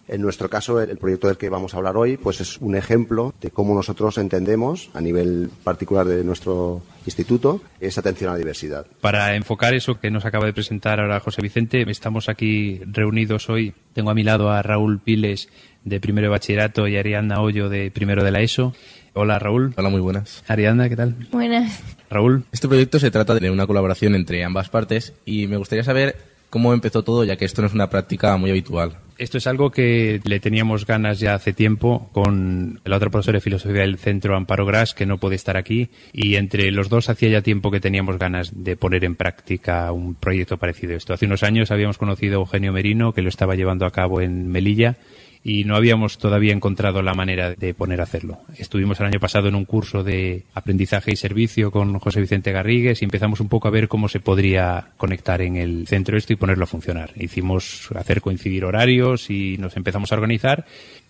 En nuestro caso, el proyecto del que vamos a hablar hoy, pues es un ejemplo de cómo nosotros entendemos, a nivel particular de nuestro instituto, esa atención a la diversidad. Para enfocar eso que nos acaba de presentar ahora José Vicente, estamos aquí reunidos hoy. Tengo a mi lado a Raúl Piles, de primero de bachillerato, y Ariadna Hoyo, de primero de la ESO. Hola, Raúl. Hola, muy buenas. Ariadna, ¿qué tal? Buenas. Raúl. Este proyecto se trata de una colaboración entre ambas partes y me gustaría saber cómo empezó todo, ya que esto no es una práctica muy habitual. Esto es algo que le teníamos ganas ya hace tiempo con la otra profesora de filosofía del centro, Amparo Gras, que no puede estar aquí, y entre los dos hacía ya tiempo que teníamos ganas de poner en práctica un proyecto parecido a esto. Hace unos años habíamos conocido a Eugenio Merino, que lo estaba llevando a cabo en Melilla, y no habíamos todavía encontrado la manera de poner a hacerlo. Estuvimos el año pasado en un curso de aprendizaje y servicio con José Vicente Garrigues y empezamos un poco a ver cómo se podría conectar en el centro esto y ponerlo a funcionar. Hicimos hacer coincidir horarios y nos empezamos a organizar,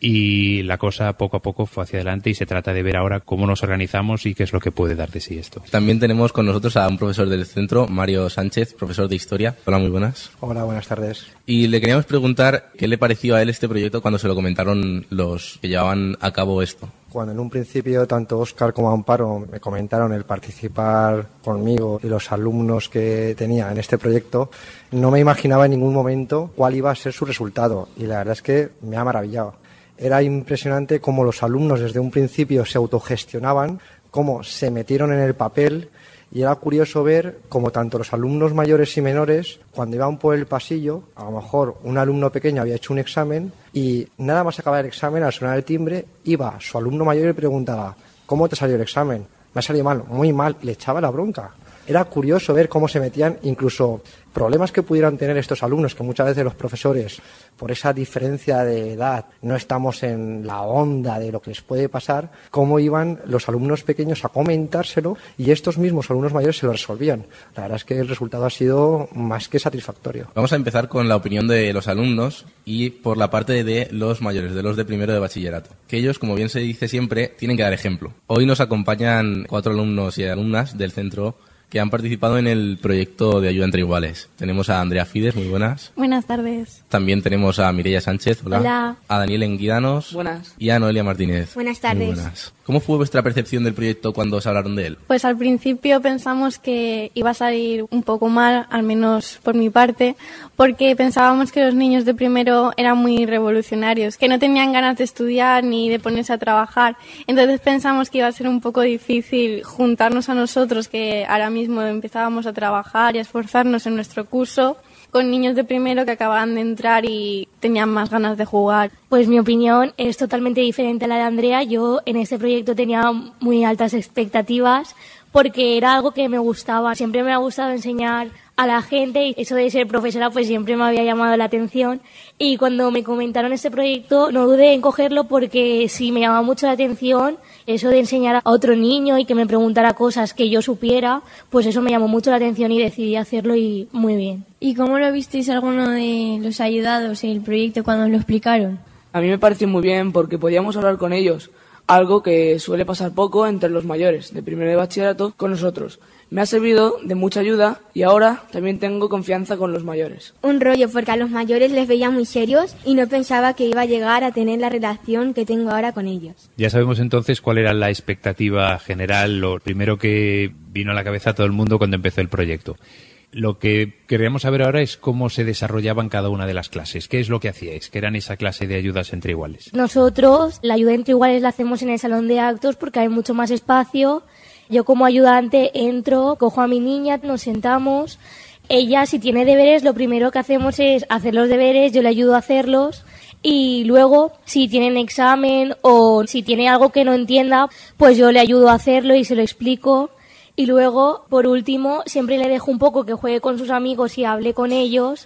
y la cosa poco a poco fue hacia adelante, y se trata de ver ahora cómo nos organizamos y qué es lo que puede dar de sí esto. También tenemos con nosotros a un profesor del centro, Mario Sánchez, profesor de Historia. Hola, muy buenas. Hola, buenas tardes. Y le queríamos preguntar qué le pareció a él este proyecto cuando se lo comentaron los que llevaban a cabo esto. Cuando en un principio tanto Óscar como Amparo me comentaron el participar conmigo y los alumnos que tenía en este proyecto, no me imaginaba en ningún momento cuál iba a ser su resultado, y la verdad es que me ha maravillado. Era impresionante cómo los alumnos desde un principio se autogestionaban, cómo se metieron en el papel, y era curioso ver cómo tanto los alumnos mayores y menores, cuando iban por el pasillo, a lo mejor un alumno pequeño había hecho un examen y nada más acabar el examen, al sonar el timbre, iba su alumno mayor y le preguntaba: ¿cómo te salió el examen? Me ha salido mal, muy mal, y le echaba la bronca. Era curioso ver cómo se metían, incluso problemas que pudieran tener estos alumnos, que muchas veces los profesores, por esa diferencia de edad, no estamos en la onda de lo que les puede pasar, cómo iban los alumnos pequeños a comentárselo y estos mismos alumnos mayores se lo resolvían. La verdad es que el resultado ha sido más que satisfactorio. Vamos a empezar con la opinión de los alumnos y por la parte de los mayores, de los de primero de bachillerato, que ellos, como bien se dice siempre, tienen que dar ejemplo. Hoy nos acompañan 4 alumnos y alumnas del centro que han participado en el proyecto de ayuda entre iguales. Tenemos a Andrea Fides, muy buenas. Buenas tardes. También tenemos a Mireia Sánchez, hola. Hola. A Daniel Enguidanos. Buenas. Y a Noelia Martínez. Buenas tardes. Muy buenas. ¿Cómo fue vuestra percepción del proyecto cuando os hablaron de él? Pues al principio pensamos que iba a salir un poco mal, al menos por mi parte, porque pensábamos que los niños de primero eran muy revolucionarios, que no tenían ganas de estudiar ni de ponerse a trabajar. Entonces pensamos que iba a ser un poco difícil juntarnos a nosotros, que ahora mismo empezábamos a trabajar y a esforzarnos en nuestro curso, con niños de primero que acababan de entrar y tenían más ganas de jugar. Pues mi opinión es totalmente diferente a la de Andrea. Yo en este proyecto tenía muy altas expectativas porque era algo que me gustaba. Siempre me ha gustado enseñar a la gente y eso de ser profesora pues siempre me había llamado la atención, y cuando me comentaron este proyecto no dudé en cogerlo porque sí me llamaba mucho la atención eso de enseñar a otro niño y que me preguntara cosas que yo supiera, pues eso me llamó mucho la atención y decidí hacerlo, y muy bien. ¿Y cómo lo visteis alguno de los ayudados en el proyecto cuando os lo explicaron? A mí me pareció muy bien porque podíamos hablar con ellos, algo que suele pasar poco entre los mayores de primero de bachillerato con nosotros. Me ha servido de mucha ayuda y ahora también tengo confianza con los mayores. Un rollo, porque a los mayores les veía muy serios y no pensaba que iba a llegar a tener la relación que tengo ahora con ellos. Ya sabemos entonces cuál era la expectativa general, lo primero que vino a la cabeza a todo el mundo cuando empezó el proyecto. Lo que queríamos saber ahora es cómo se desarrollaban cada una de las clases. ¿Qué es lo que hacíais? ¿Qué eran esa clase de ayudas entre iguales? Nosotros la ayuda entre iguales la hacemos en el salón de actos porque hay mucho más espacio. Yo como ayudante entro, cojo a mi niña, nos sentamos. Ella, si tiene deberes, lo primero que hacemos es hacer los deberes, yo le ayudo a hacerlos. Y luego, si tienen examen o si tiene algo que no entienda, pues yo le ayudo a hacerlo y se lo explico. Y luego, por último, siempre le dejo un poco que juegue con sus amigos y hable con ellos.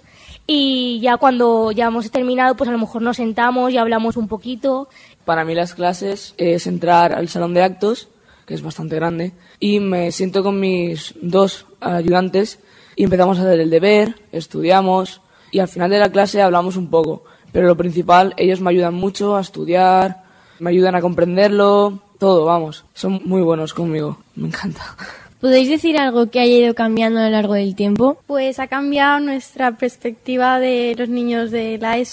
Y ya cuando ya hemos terminado, pues a lo mejor nos sentamos y hablamos un poquito. Para mí las clases es entrar al salón de actos, que es bastante grande, y me siento con mis 2 ayudantes y empezamos a hacer el deber, estudiamos y al final de la clase hablamos un poco. Pero lo principal, ellos me ayudan mucho a estudiar, me ayudan a comprenderlo, todo, vamos. Son muy buenos conmigo, me encanta. ¿Podéis decir algo que haya ido cambiando a lo largo del tiempo? Pues ha cambiado nuestra perspectiva de los niños de la ESO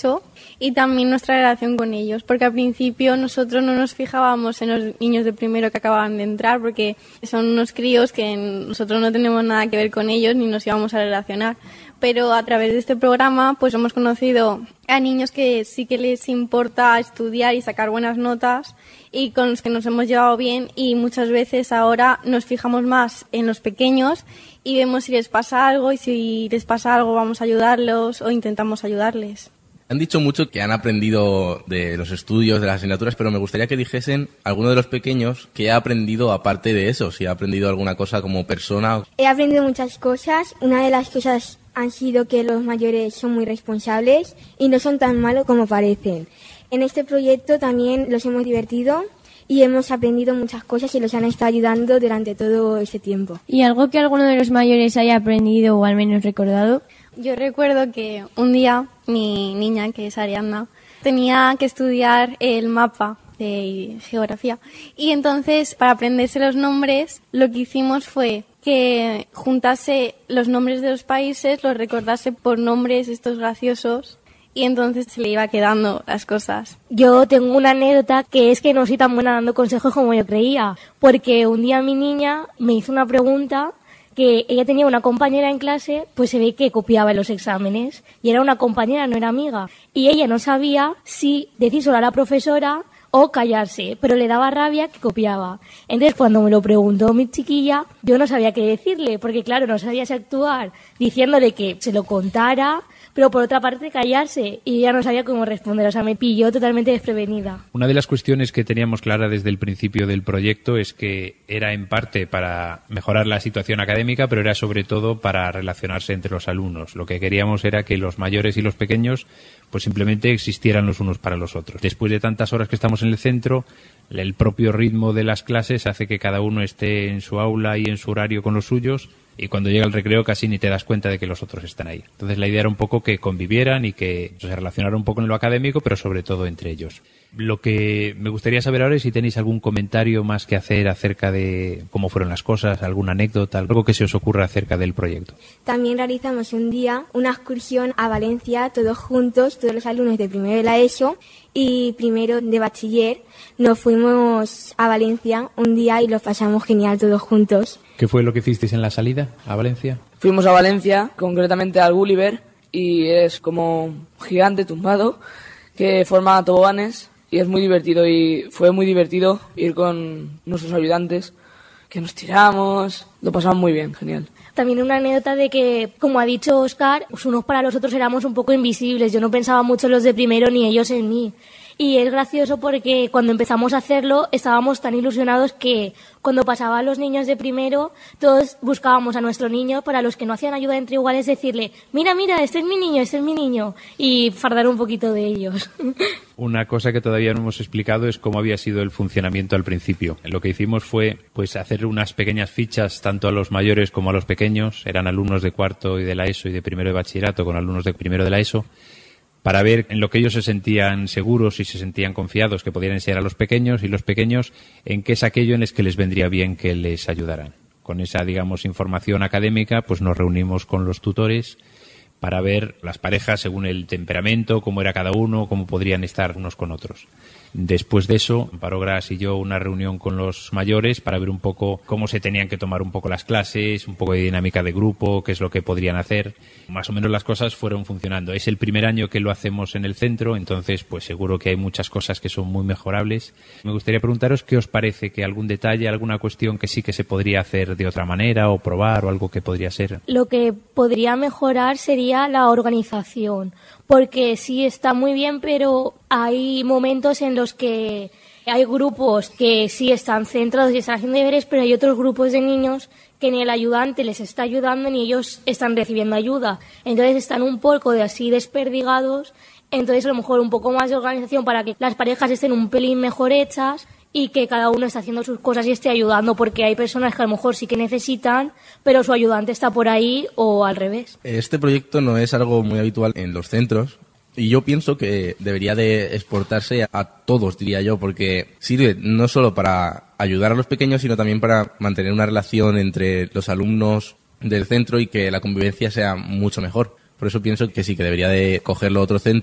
y también nuestra relación con ellos, porque al principio nosotros no nos fijábamos en los niños de primero que acababan de entrar, porque son unos críos que nosotros no tenemos nada que ver con ellos ni nos íbamos a relacionar. Pero a través de este programa pues hemos conocido a niños que sí que les importa estudiar y sacar buenas notas y con los que nos hemos llevado bien, y muchas veces ahora nos fijamos más en los pequeños y vemos si les pasa algo, y si les pasa algo vamos a ayudarlos o intentamos ayudarles. Han dicho mucho que han aprendido de los estudios, de las asignaturas, pero me gustaría que dijesen alguno de los pequeños que ha aprendido aparte de eso, si ha aprendido alguna cosa como persona. He aprendido muchas cosas. Una de las cosas han sido que los mayores son muy responsables y no son tan malos como parecen. En este proyecto también los hemos divertido y hemos aprendido muchas cosas y los han estado ayudando durante todo este tiempo. ¿Y algo que alguno de los mayores haya aprendido o al menos recordado? Yo recuerdo que un día mi niña, que es Ariadna, tenía que estudiar el mapa de geografía, y entonces para aprenderse los nombres lo que hicimos fue que juntase los nombres de los países, los recordase por nombres estos graciosos, y entonces se le iba quedando las cosas. Yo tengo una anécdota que es que no soy tan buena dando consejos como yo creía, porque un día mi niña me hizo una pregunta que ella tenía una compañera en clase, pues se ve que copiaba en los exámenes, y era una compañera, no era amiga, y ella no sabía si decírselo a la profesora o callarse, pero le daba rabia que copiaba. Entonces, cuando me lo preguntó mi chiquilla, yo no sabía qué decirle, porque claro, no sabía si actuar diciéndole que se lo contara, pero por otra parte callarse, y ella no sabía cómo responder, o sea, me pilló totalmente desprevenida. Una de las cuestiones que teníamos clara desde el principio del proyecto es que era en parte para mejorar la situación académica, pero era sobre todo para relacionarse entre los alumnos. Lo que queríamos era que los mayores y los pequeños pues simplemente existieran los unos para los otros. Después de tantas horas que estamos en el centro, el propio ritmo de las clases hace que cada uno esté en su aula y en su horario con los suyos, y cuando llega el recreo casi ni te das cuenta de que los otros están ahí. Entonces la idea era un poco que convivieran y que se relacionaran un poco en lo académico, pero sobre todo entre ellos. Lo que me gustaría saber ahora es si tenéis algún comentario más que hacer acerca de cómo fueron las cosas, alguna anécdota, algo que se os ocurra acerca del proyecto. También realizamos un día una excursión a Valencia, todos juntos, todos los alumnos de primero de la ESO y primero de bachiller. Nos fuimos a Valencia un día y lo pasamos genial todos juntos. ¿Qué fue lo que hicisteis en la salida a Valencia? Fuimos a Valencia, concretamente al Gulliver, y es como un gigante tumbado que forma toboganes, y es muy divertido, y fue muy divertido ir con nuestros ayudantes, que nos tiramos, lo pasamos muy bien, genial. También una anécdota de que, como ha dicho Óscar, pues unos para los otros éramos un poco invisibles. Yo no pensaba mucho en los de primero ni ellos en mí. Y es gracioso porque cuando empezamos a hacerlo estábamos tan ilusionados que cuando pasaban los niños de primero todos buscábamos a nuestro niño, para los que no hacían ayuda entre iguales decirle mira, este es mi niño, y fardar un poquito de ellos. Una cosa que todavía no hemos explicado es cómo había sido el funcionamiento al principio. Lo que hicimos fue pues hacer unas pequeñas fichas tanto a los mayores como a los pequeños. Eran alumnos de cuarto y de la ESO y de primero de bachillerato con alumnos de primero de la ESO, para ver en lo que ellos se sentían seguros y se sentían confiados que podían ser a los pequeños, y los pequeños en qué es aquello en el que les vendría bien que les ayudaran. Con esa, digamos, información académica, pues nos reunimos con los tutores para ver las parejas según el temperamento, cómo era cada uno, cómo podrían estar unos con otros. Después de eso, Amparo Gras y yo una reunión con los mayores para ver un poco cómo se tenían que tomar un poco las clases, un poco de dinámica de grupo, qué es lo que podrían hacer. Más o menos las cosas fueron funcionando. Es el primer año que lo hacemos en el centro, entonces pues seguro que hay muchas cosas que son muy mejorables. Me gustaría preguntaros qué os parece, que algún detalle, alguna cuestión que sí que se podría hacer de otra manera o probar, o algo que podría ser. Lo que podría mejorar sería la organización, porque sí está muy bien, pero hay momentos en los que hay grupos que sí están centrados y están haciendo deberes, pero hay otros grupos de niños que ni el ayudante les está ayudando ni ellos están recibiendo ayuda. Entonces están un poco de así desperdigados. Entonces a lo mejor un poco más de organización para que las parejas estén un pelín mejor hechas y que cada uno esté haciendo sus cosas y esté ayudando, porque hay personas que a lo mejor sí que necesitan, pero su ayudante está por ahí o al revés. Este proyecto no es algo muy habitual en los centros, y yo pienso que debería de exportarse a todos, diría yo, porque sirve no solo para ayudar a los pequeños, sino también para mantener una relación entre los alumnos del centro y que la convivencia sea mucho mejor. Por eso pienso que sí, que debería de cogerlo otro centro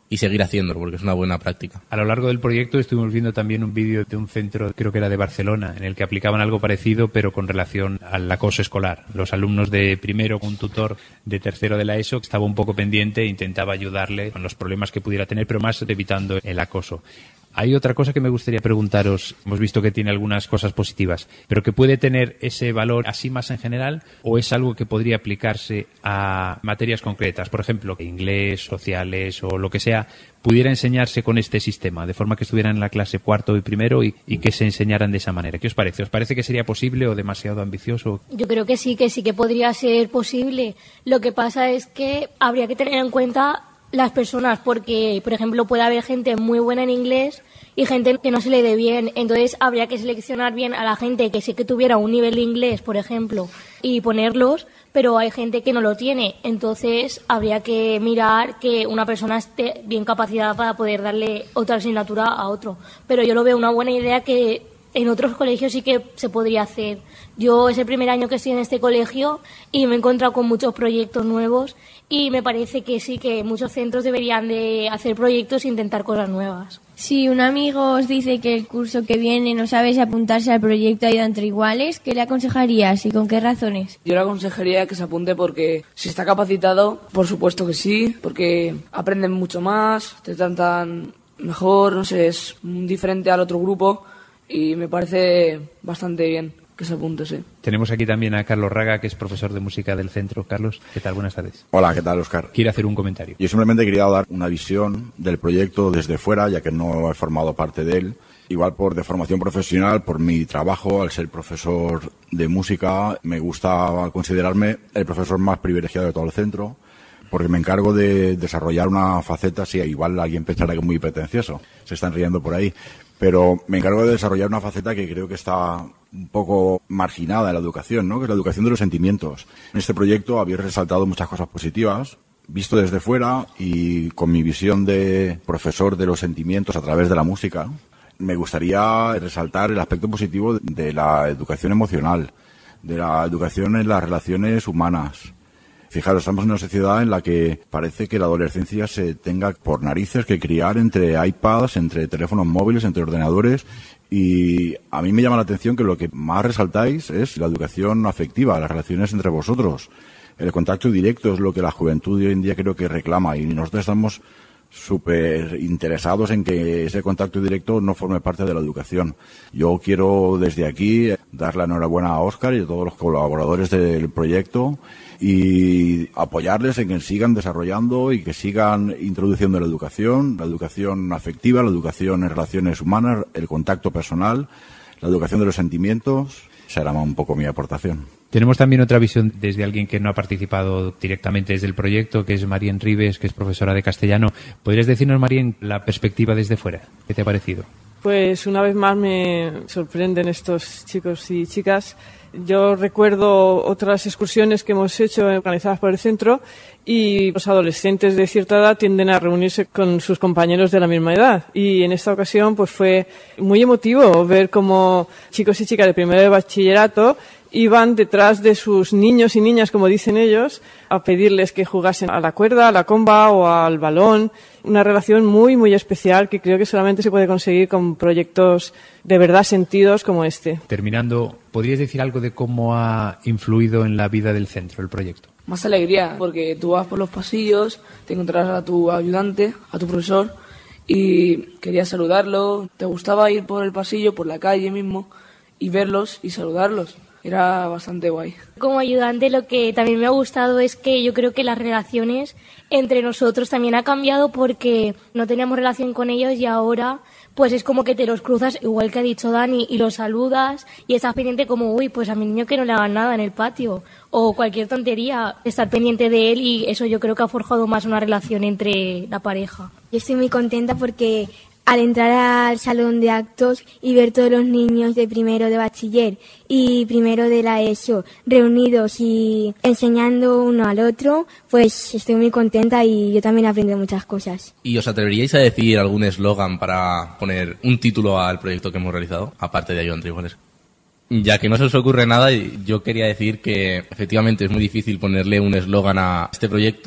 y seguir haciéndolo, porque es una buena práctica. A lo largo del proyecto estuvimos viendo también un vídeo de un centro, creo que era de Barcelona, en el que aplicaban algo parecido, pero con relación al acoso escolar. Los alumnos de primero, un tutor de tercero de la ESO, estaba un poco pendiente e intentaba ayudarle con los problemas que pudiera tener, pero más evitando el acoso. Hay otra cosa que me gustaría preguntaros. Hemos visto que tiene algunas cosas positivas, pero que puede tener ese valor así más en general, o es algo que podría aplicarse a materias concretas, por ejemplo, inglés, sociales o lo que sea, pudiera enseñarse con este sistema, de forma que estuvieran en la clase cuarto y primero y que se enseñaran de esa manera. ¿Qué os parece? ¿Os parece que sería posible o demasiado ambicioso? Yo creo que sí que podría ser posible. Lo que pasa es que habría que tener en cuenta las personas, porque, por ejemplo, puede haber gente muy buena en inglés y gente que no se le dé bien. Entonces habría que seleccionar bien a la gente que sí que tuviera un nivel de inglés, por ejemplo, y ponerlos, pero hay gente que no lo tiene. Entonces habría que mirar que una persona esté bien capacitada para poder darle otra asignatura a otro. Pero yo lo veo una buena idea, que en otros colegios sí que se podría hacer. Yo es el primer año que estoy en este colegio y me he encontrado con muchos proyectos nuevos y me parece que sí, que muchos centros deberían de hacer proyectos e intentar cosas nuevas. Si un amigo os dice que el curso que viene no sabe si apuntarse al proyecto Ayuda entre Iguales, ¿qué le aconsejarías y con qué razones? Yo le aconsejaría que se apunte porque si está capacitado, por supuesto que sí, porque aprenden mucho más, te tratan mejor, no sé, es diferente al otro grupo y me parece bastante bien que se apunte, sí. Tenemos aquí también a Carlos Raga, que es profesor de música del centro. Carlos, ¿qué tal? Buenas tardes. Hola, ¿qué tal, Óscar? Quiere hacer un comentario. Yo simplemente quería dar una visión del proyecto desde fuera, ya que no he formado parte de él. Igual por de formación profesional, por mi trabajo, al ser profesor de música, me gusta considerarme el profesor más privilegiado de todo el centro, porque me encargo de desarrollar una faceta, sí, igual alguien pensará que es muy pretencioso, se están riendo por ahí, pero me encargo de desarrollar una faceta que creo que está un poco marginada en la educación, ¿no? Que es la educación de los sentimientos. En este proyecto habéis resaltado muchas cosas positivas, visto desde fuera y con mi visión de profesor de los sentimientos a través de la música. Me gustaría resaltar el aspecto positivo de la educación emocional, de la educación en las relaciones humanas. Fijaros, estamos en una sociedad en la que parece que la adolescencia se tenga por narices que criar entre iPads, entre teléfonos móviles, entre ordenadores, y a mí me llama la atención que lo que más resaltáis es la educación afectiva, las relaciones entre vosotros. El contacto directo es lo que la juventud de hoy en día creo que reclama, y nosotros estamos súper interesados en que ese contacto directo no forme parte de la educación. Yo quiero desde aquí dar la enhorabuena a Óscar y a todos los colaboradores del proyecto y apoyarles en que sigan desarrollando y que sigan introduciendo la educación afectiva, la educación en relaciones humanas, el contacto personal, la educación de los sentimientos. Será un poco mi aportación. Tenemos también otra visión desde alguien que no ha participado directamente desde el proyecto, que es Marien Ribes, que es profesora de castellano. ¿Podrías decirnos, Marien, la perspectiva desde fuera? ¿Qué te ha parecido? Pues una vez más me sorprenden estos chicos y chicas. Yo recuerdo otras excursiones que hemos hecho organizadas por el centro y los adolescentes de cierta edad tienden a reunirse con sus compañeros de la misma edad. Y en esta ocasión pues fue muy emotivo ver cómo chicos y chicas de primero de bachillerato iban detrás de sus niños y niñas, como dicen ellos, a pedirles que jugasen a la cuerda, a la comba o al balón. Una relación muy, muy especial que creo que solamente se puede conseguir con proyectos de verdad sentidos como este. Terminando, ¿podrías decir algo de cómo ha influido en la vida del centro el proyecto? Más alegría, porque tú vas por los pasillos, te encontrarás a tu ayudante, a tu profesor, y querías saludarlo. Te gustaba ir por el pasillo, por la calle mismo, y verlos y saludarlos. Era bastante guay. Como ayudante, lo que también me ha gustado es que yo creo que las relaciones entre nosotros también ha cambiado, porque no teníamos relación con ellos y ahora pues es como que te los cruzas, igual que ha dicho Dani, y los saludas y estás pendiente como, uy, pues a mi niño que no le hagan nada en el patio o cualquier tontería, estar pendiente de él, y eso yo creo que ha forjado más una relación entre la pareja. Yo estoy muy contenta porque al entrar al salón de actos y ver todos los niños de primero de bachiller y primero de la ESO reunidos y enseñando uno al otro, pues estoy muy contenta y yo también aprendo muchas cosas. ¿Y os atreveríais a decir algún eslogan para poner un título al proyecto que hemos realizado, aparte de Ayuda entre Iguales? Ya que no se os ocurre nada, yo quería decir que efectivamente es muy difícil ponerle un eslogan a este proyecto,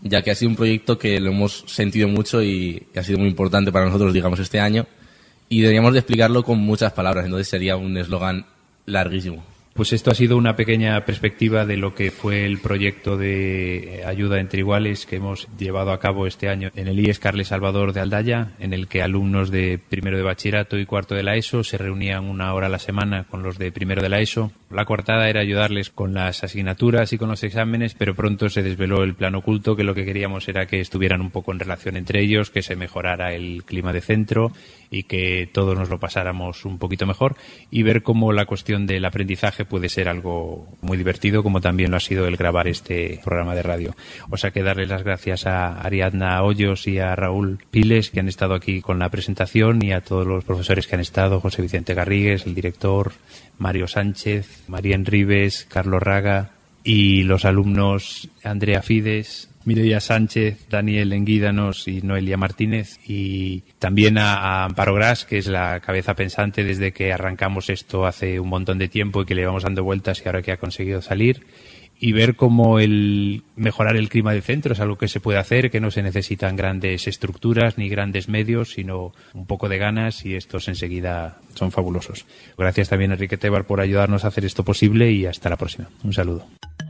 ya que ha sido un proyecto que lo hemos sentido mucho y ha sido muy importante para nosotros, digamos, este año, y deberíamos de explicarlo con muchas palabras, entonces sería un eslogan larguísimo. Pues esto ha sido una pequeña perspectiva de lo que fue el proyecto de ayuda entre iguales que hemos llevado a cabo este año en el IES Carles Salvador de Aldaya, en el que alumnos de primero de bachillerato y cuarto de la ESO se reunían 1 hora a la semana con los de primero de la ESO. La coartada era ayudarles con las asignaturas y con los exámenes, pero pronto se desveló el plan oculto, que lo que queríamos era que estuvieran un poco en relación entre ellos, que se mejorara el clima de centro y que todos nos lo pasáramos un poquito mejor, y ver cómo la cuestión del aprendizaje puede ser algo muy divertido, como también lo ha sido el grabar este programa de radio. O sea que darles las gracias a Ariadna Hoyos y a Raúl Piles, que han estado aquí con la presentación, y a todos los profesores que han estado, José Vicente Garrigues, el director, Mario Sánchez, María Enrives, Carlos Raga, y los alumnos Andrea Fides, Mireia Sánchez, Daniel Enguídanos y Noelia Martínez, y también a Amparo Gras, que es la cabeza pensante desde que arrancamos esto hace un montón de tiempo y que le vamos dando vueltas y ahora que ha conseguido salir, y ver cómo el mejorar el clima del centro es algo que se puede hacer, que no se necesitan grandes estructuras ni grandes medios, sino un poco de ganas, y estos enseguida son fabulosos. Gracias también a Enrique Tebar por ayudarnos a hacer esto posible, y hasta la próxima. Un saludo.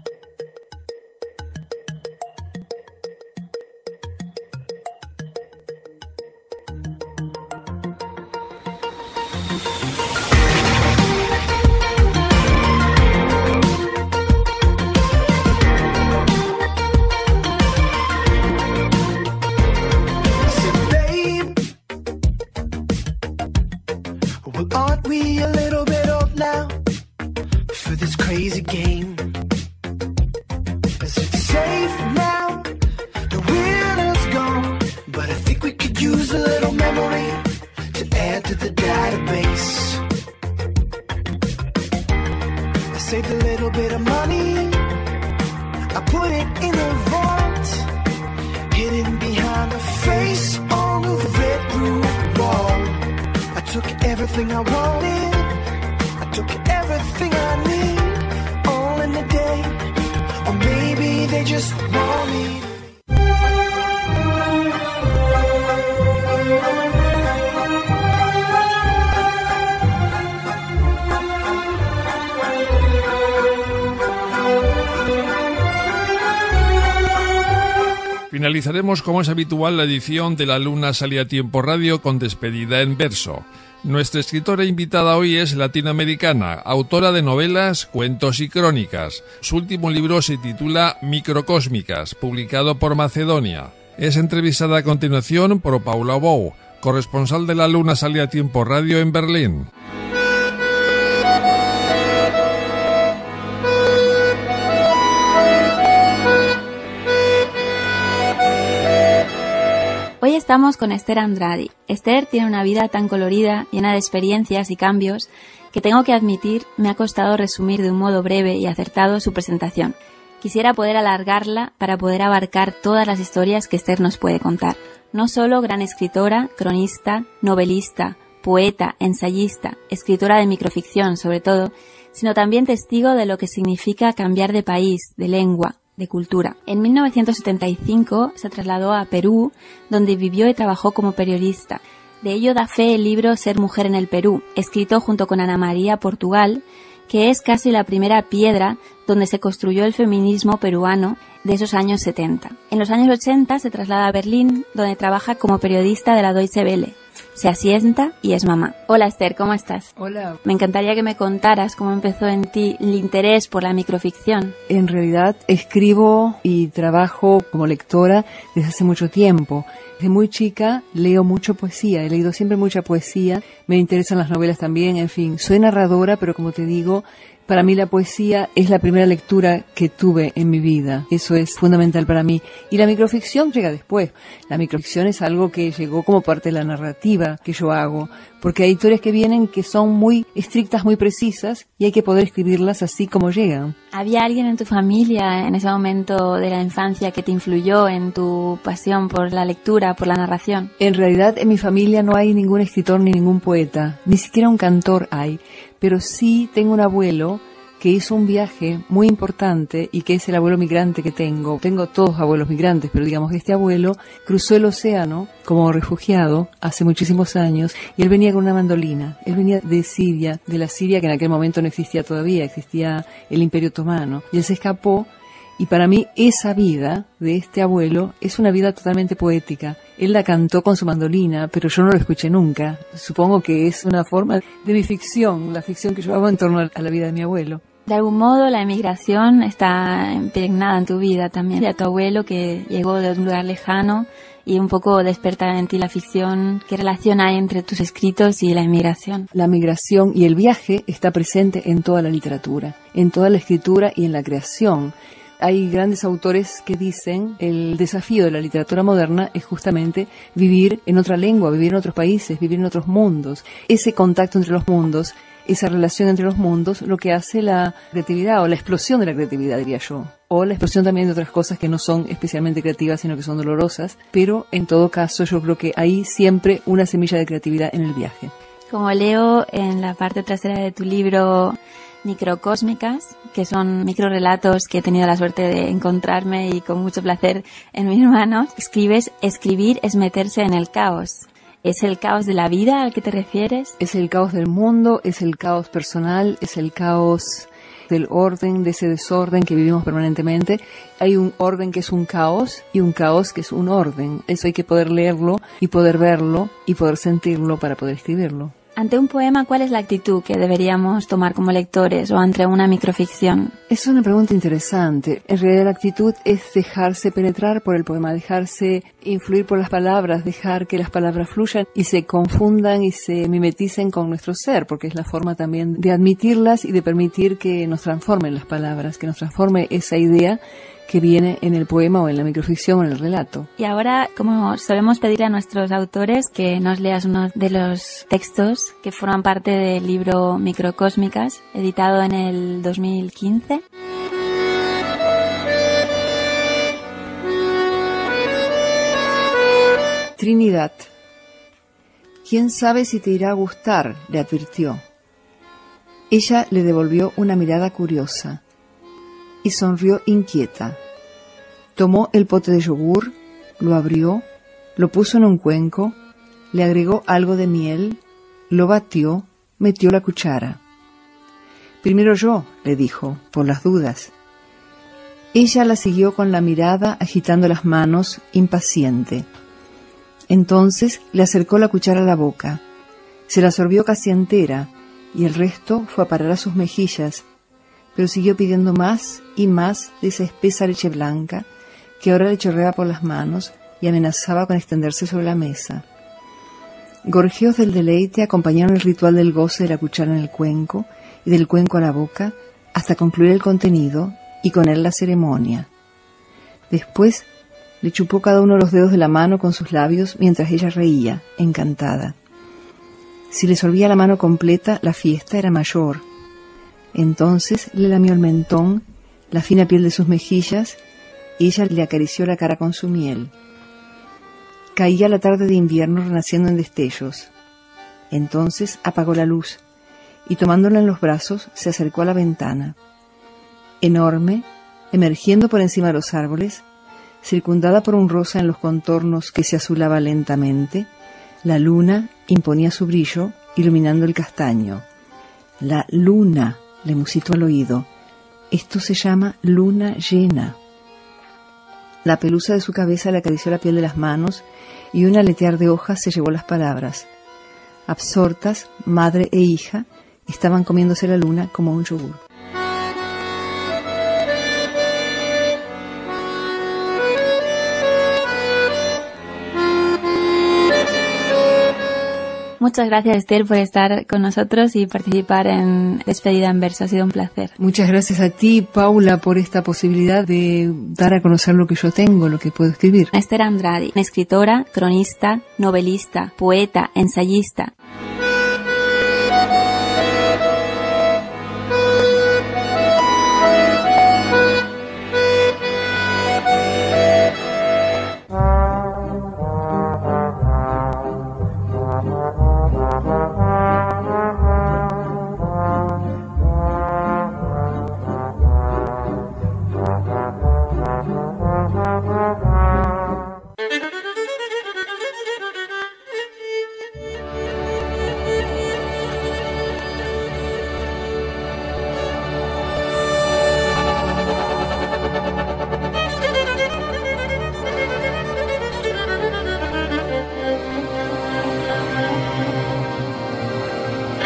Finalizaremos, como es habitual, la edición de La Luna Sale a Tiempo Radio con despedida en verso. Nuestra escritora invitada hoy es latinoamericana, autora de novelas, cuentos y crónicas. Su último libro se titula Microcósmicas, publicado por Macedonia. Es entrevistada a continuación por Paula Bou, corresponsal de La Luna Sale a Tiempo Radio en Berlín. Hoy estamos con Esther Andrade. Esther tiene una vida tan colorida, llena de experiencias y cambios, que tengo que admitir me ha costado resumir de un modo breve y acertado su presentación. Quisiera poder alargarla para poder abarcar todas las historias que Esther nos puede contar. No solo gran escritora, cronista, novelista, poeta, ensayista, escritora de microficción sobre todo, sino también testigo de lo que significa cambiar de país, de lengua, de cultura. En 1975 se trasladó a Perú, donde vivió y trabajó como periodista. De ello da fe el libro Ser mujer en el Perú, escrito junto con Ana María Portugal, que es casi la primera piedra donde se construyó el feminismo peruano de esos años 70. En los años 80 se traslada a Berlín, donde trabaja como periodista de la Deutsche Welle. Se asienta y es mamá. Hola Esther, ¿cómo estás? Hola. Me encantaría que me contaras cómo empezó en ti el interés por la microficción. En realidad escribo y trabajo como lectora desde hace mucho tiempo. Desde muy chica leo mucho poesía, he leído siempre mucha poesía, me interesan las novelas también, en fin, soy narradora, pero como te digo, para mí la poesía es la primera lectura que tuve en mi vida. Eso es fundamental para mí. Y la microficción llega después. La microficción es algo que llegó como parte de la narrativa que yo hago, porque hay historias que vienen que son muy estrictas, muy precisas, y hay que poder escribirlas así como llegan. ¿Había alguien en tu familia en ese momento de la infancia que te influyó en tu pasión por la lectura, por la narración? En realidad en mi familia no hay ningún escritor ni ningún poeta, ni siquiera un cantor hay. Pero sí tengo un abuelo que hizo un viaje muy importante y que es el abuelo migrante que tengo. Tengo todos abuelos migrantes, pero digamos que este abuelo cruzó el océano como refugiado hace muchísimos años y él venía con una mandolina. Él venía de Siria, de la Siria que en aquel momento no existía todavía, existía el Imperio Otomano. Y él se escapó. Y para mí esa vida de este abuelo es una vida totalmente poética. Él la cantó con su mandolina, pero yo no lo escuché nunca. Supongo que es una forma de mi ficción, la ficción que yo hago en torno a la vida de mi abuelo. De algún modo la emigración está impregnada en tu vida también. De tu abuelo que llegó de un lugar lejano y un poco desperta en ti la ficción. ¿Qué relación hay entre tus escritos y la emigración? La migración y el viaje está presente en toda la literatura, en toda la escritura y en la creación. Hay grandes autores que dicen el desafío de la literatura moderna es justamente vivir en otra lengua, vivir en otros países, vivir en otros mundos. Ese contacto entre los mundos, esa relación entre los mundos, lo que hace la creatividad o la explosión de la creatividad, diría yo. O la explosión también de otras cosas que no son especialmente creativas, sino que son dolorosas. Pero en todo caso yo creo que hay siempre una semilla de creatividad en el viaje. Como leo en la parte trasera de tu libro Microcósmicas, que son microrelatos que he tenido la suerte de encontrarme y con mucho placer en mis manos, escribes: escribir es meterse en el caos. ¿Es el caos de la vida al que te refieres? Es el caos del mundo, es el caos personal, es el caos del orden, de ese desorden que vivimos permanentemente. Hay un orden que es un caos y un caos que es un orden. Eso hay que poder leerlo y poder verlo y poder sentirlo para poder escribirlo. Ante un poema, ¿cuál es la actitud que deberíamos tomar como lectores o ante una microficción? Es una pregunta interesante. En realidad la actitud es dejarse penetrar por el poema, dejarse influir por las palabras, dejar que las palabras fluyan y se confundan y se mimeticen con nuestro ser, porque es la forma también de admitirlas y de permitir que nos transformen las palabras, que nos transforme esa idea que viene en el poema o en la microficción o en el relato. Y ahora, como solemos pedir a nuestros autores que nos leas uno de los textos que forman parte del libro Microcósmicas, editado en el 2015. Trinidad. ¿Quién sabe si te irá a gustar?, le advirtió. Ella le devolvió una mirada curiosa y sonrió inquieta. Tomó el pote de yogur, lo abrió, lo puso en un cuenco, le agregó algo de miel, lo batió, metió la cuchara. Primero yo, le dijo, por las dudas. Ella la siguió con la mirada, agitando las manos, impaciente. Entonces le acercó la cuchara a la boca. Se la sorbió casi entera y el resto fue a parar a sus mejillas, pero siguió pidiendo más y más de esa espesa leche blanca que ahora le chorreaba por las manos y amenazaba con extenderse sobre la mesa. Gorjeos del deleite acompañaron el ritual del goce de la cuchara en el cuenco y del cuenco a la boca hasta concluir el contenido y con él la ceremonia. Después le chupó cada uno de los dedos de la mano con sus labios mientras ella reía, encantada. Si le sorbía la mano completa, la fiesta era mayor. Entonces le lamió el mentón, la fina piel de sus mejillas, y ella le acarició la cara con su miel. Caía la tarde de invierno renaciendo en destellos. Entonces apagó la luz y tomándola en los brazos se acercó a la ventana. Enorme, emergiendo por encima de los árboles, circundada por un rosa en los contornos que se azulaba lentamente, la luna imponía su brillo iluminando el castaño. La luna, le musitó al oído. Esto se llama luna llena. La pelusa de su cabeza le acarició la piel de las manos y un aletear de hojas se llevó las palabras. Absortas, madre e hija estaban comiéndose la luna como un yogur. Muchas gracias, Esther, por estar con nosotros y participar en Despedida en Verso. Ha sido un placer. Muchas gracias a ti, Paula, por esta posibilidad de dar a conocer lo que yo tengo, lo que puedo escribir. Esther Andrade, escritora, cronista, novelista, poeta, ensayista.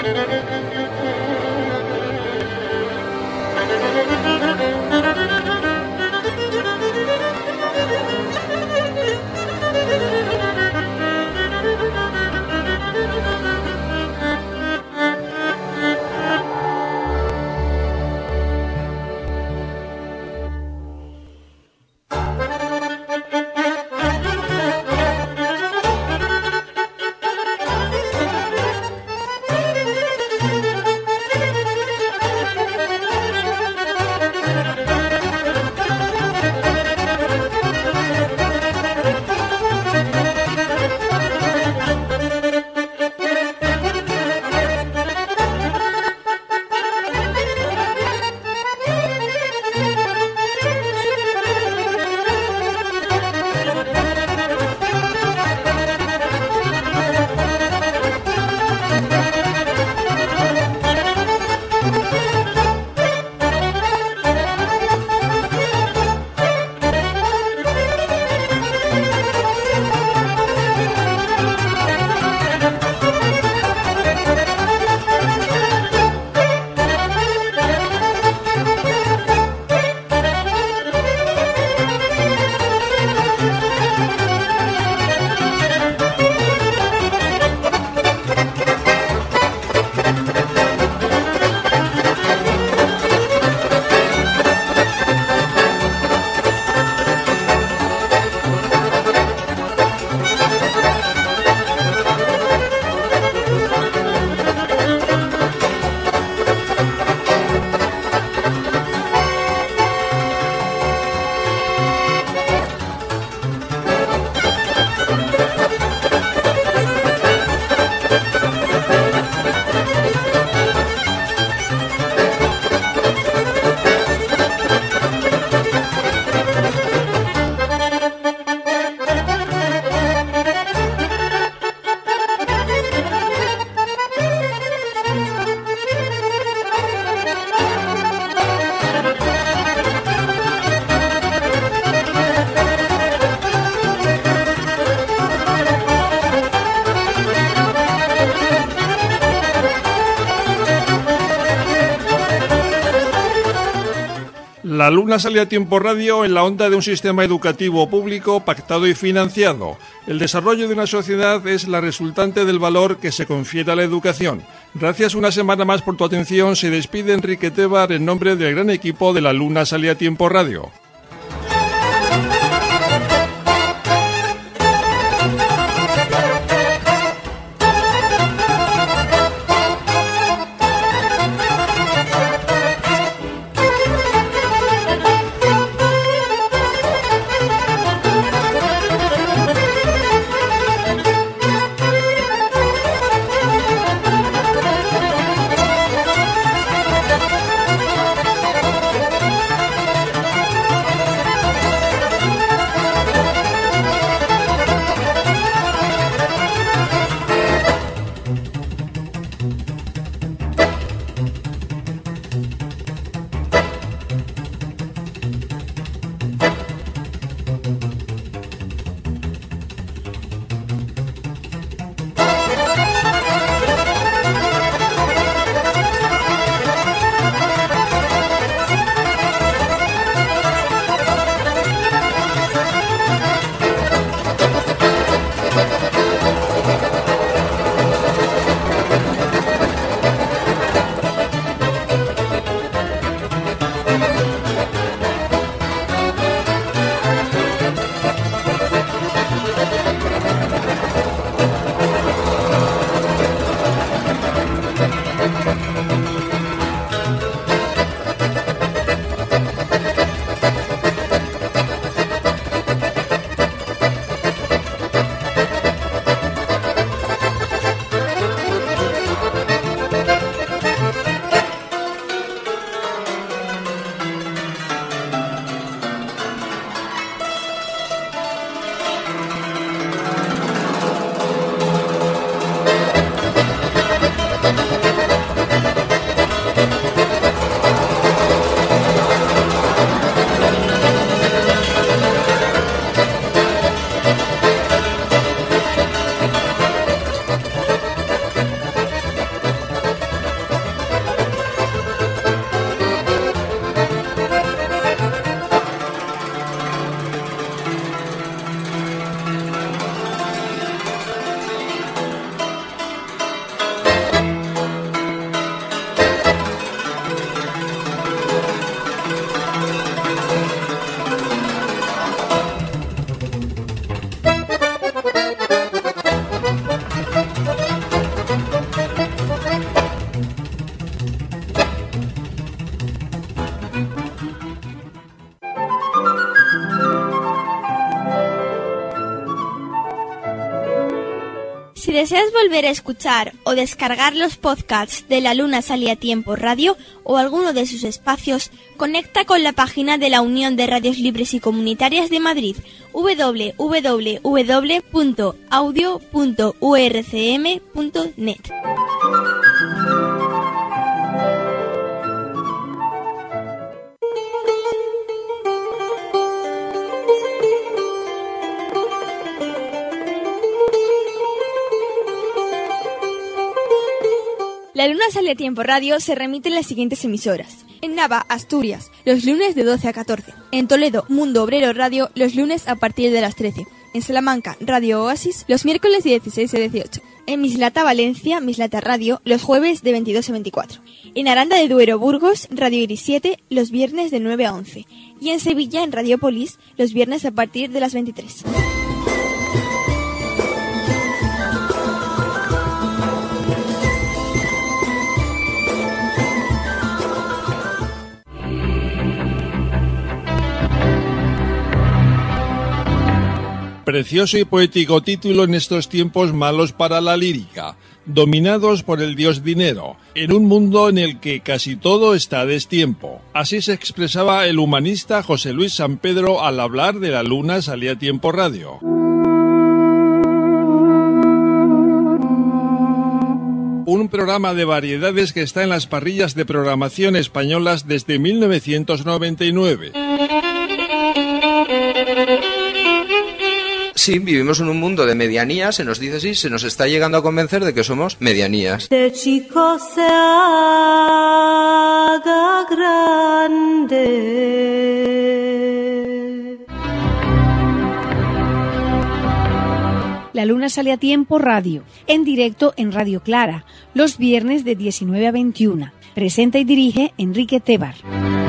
La Luna sale a tiempo radio en la onda de un sistema educativo público pactado y financiado. El desarrollo de una sociedad es la resultante del valor que se confiere a la educación. Gracias una semana más por tu atención. Se despide Enrique Tebar en nombre del gran equipo de La Luna sale a tiempo radio. deseas volver a escuchar o descargar los podcasts de La Luna Sale a Tiempo Radio o alguno de sus espacios, conecta con la página de la Unión de Radios Libres y Comunitarias de Madrid, www.audio.urcm.net. La Luna Sale a Tiempo Radio se remite en las siguientes emisoras. En Nava, Asturias, los lunes de 12 a 14. En Toledo, Mundo Obrero Radio, los lunes a partir de las 13. En Salamanca, Radio Oasis, los miércoles de 16 a 18. En Mislata, Valencia, Mislata Radio, los jueves de 22 a 24. En Aranda de Duero, Burgos, Radio Iris 7, los viernes de 9 a 11. Y en Sevilla, en Radiopolis, los viernes a partir de las 23. Precioso y poético título en estos tiempos malos para la lírica, dominados por el dios dinero, en un mundo en el que casi todo está a destiempo. Así se expresaba el humanista José Luis San Pedro al hablar de La Luna Sale a Tiempo Radio. Un programa de variedades que está en las parrillas de programación españolas desde 1999. Sí, vivimos en un mundo de medianías, se nos dice así, se nos está llegando a convencer de que somos medianías. De chico se haga grande. La Luna Sale a Tiempo Radio, en directo en Radio Clara, los viernes de 19 a 21. Presenta y dirige Enrique Tebar.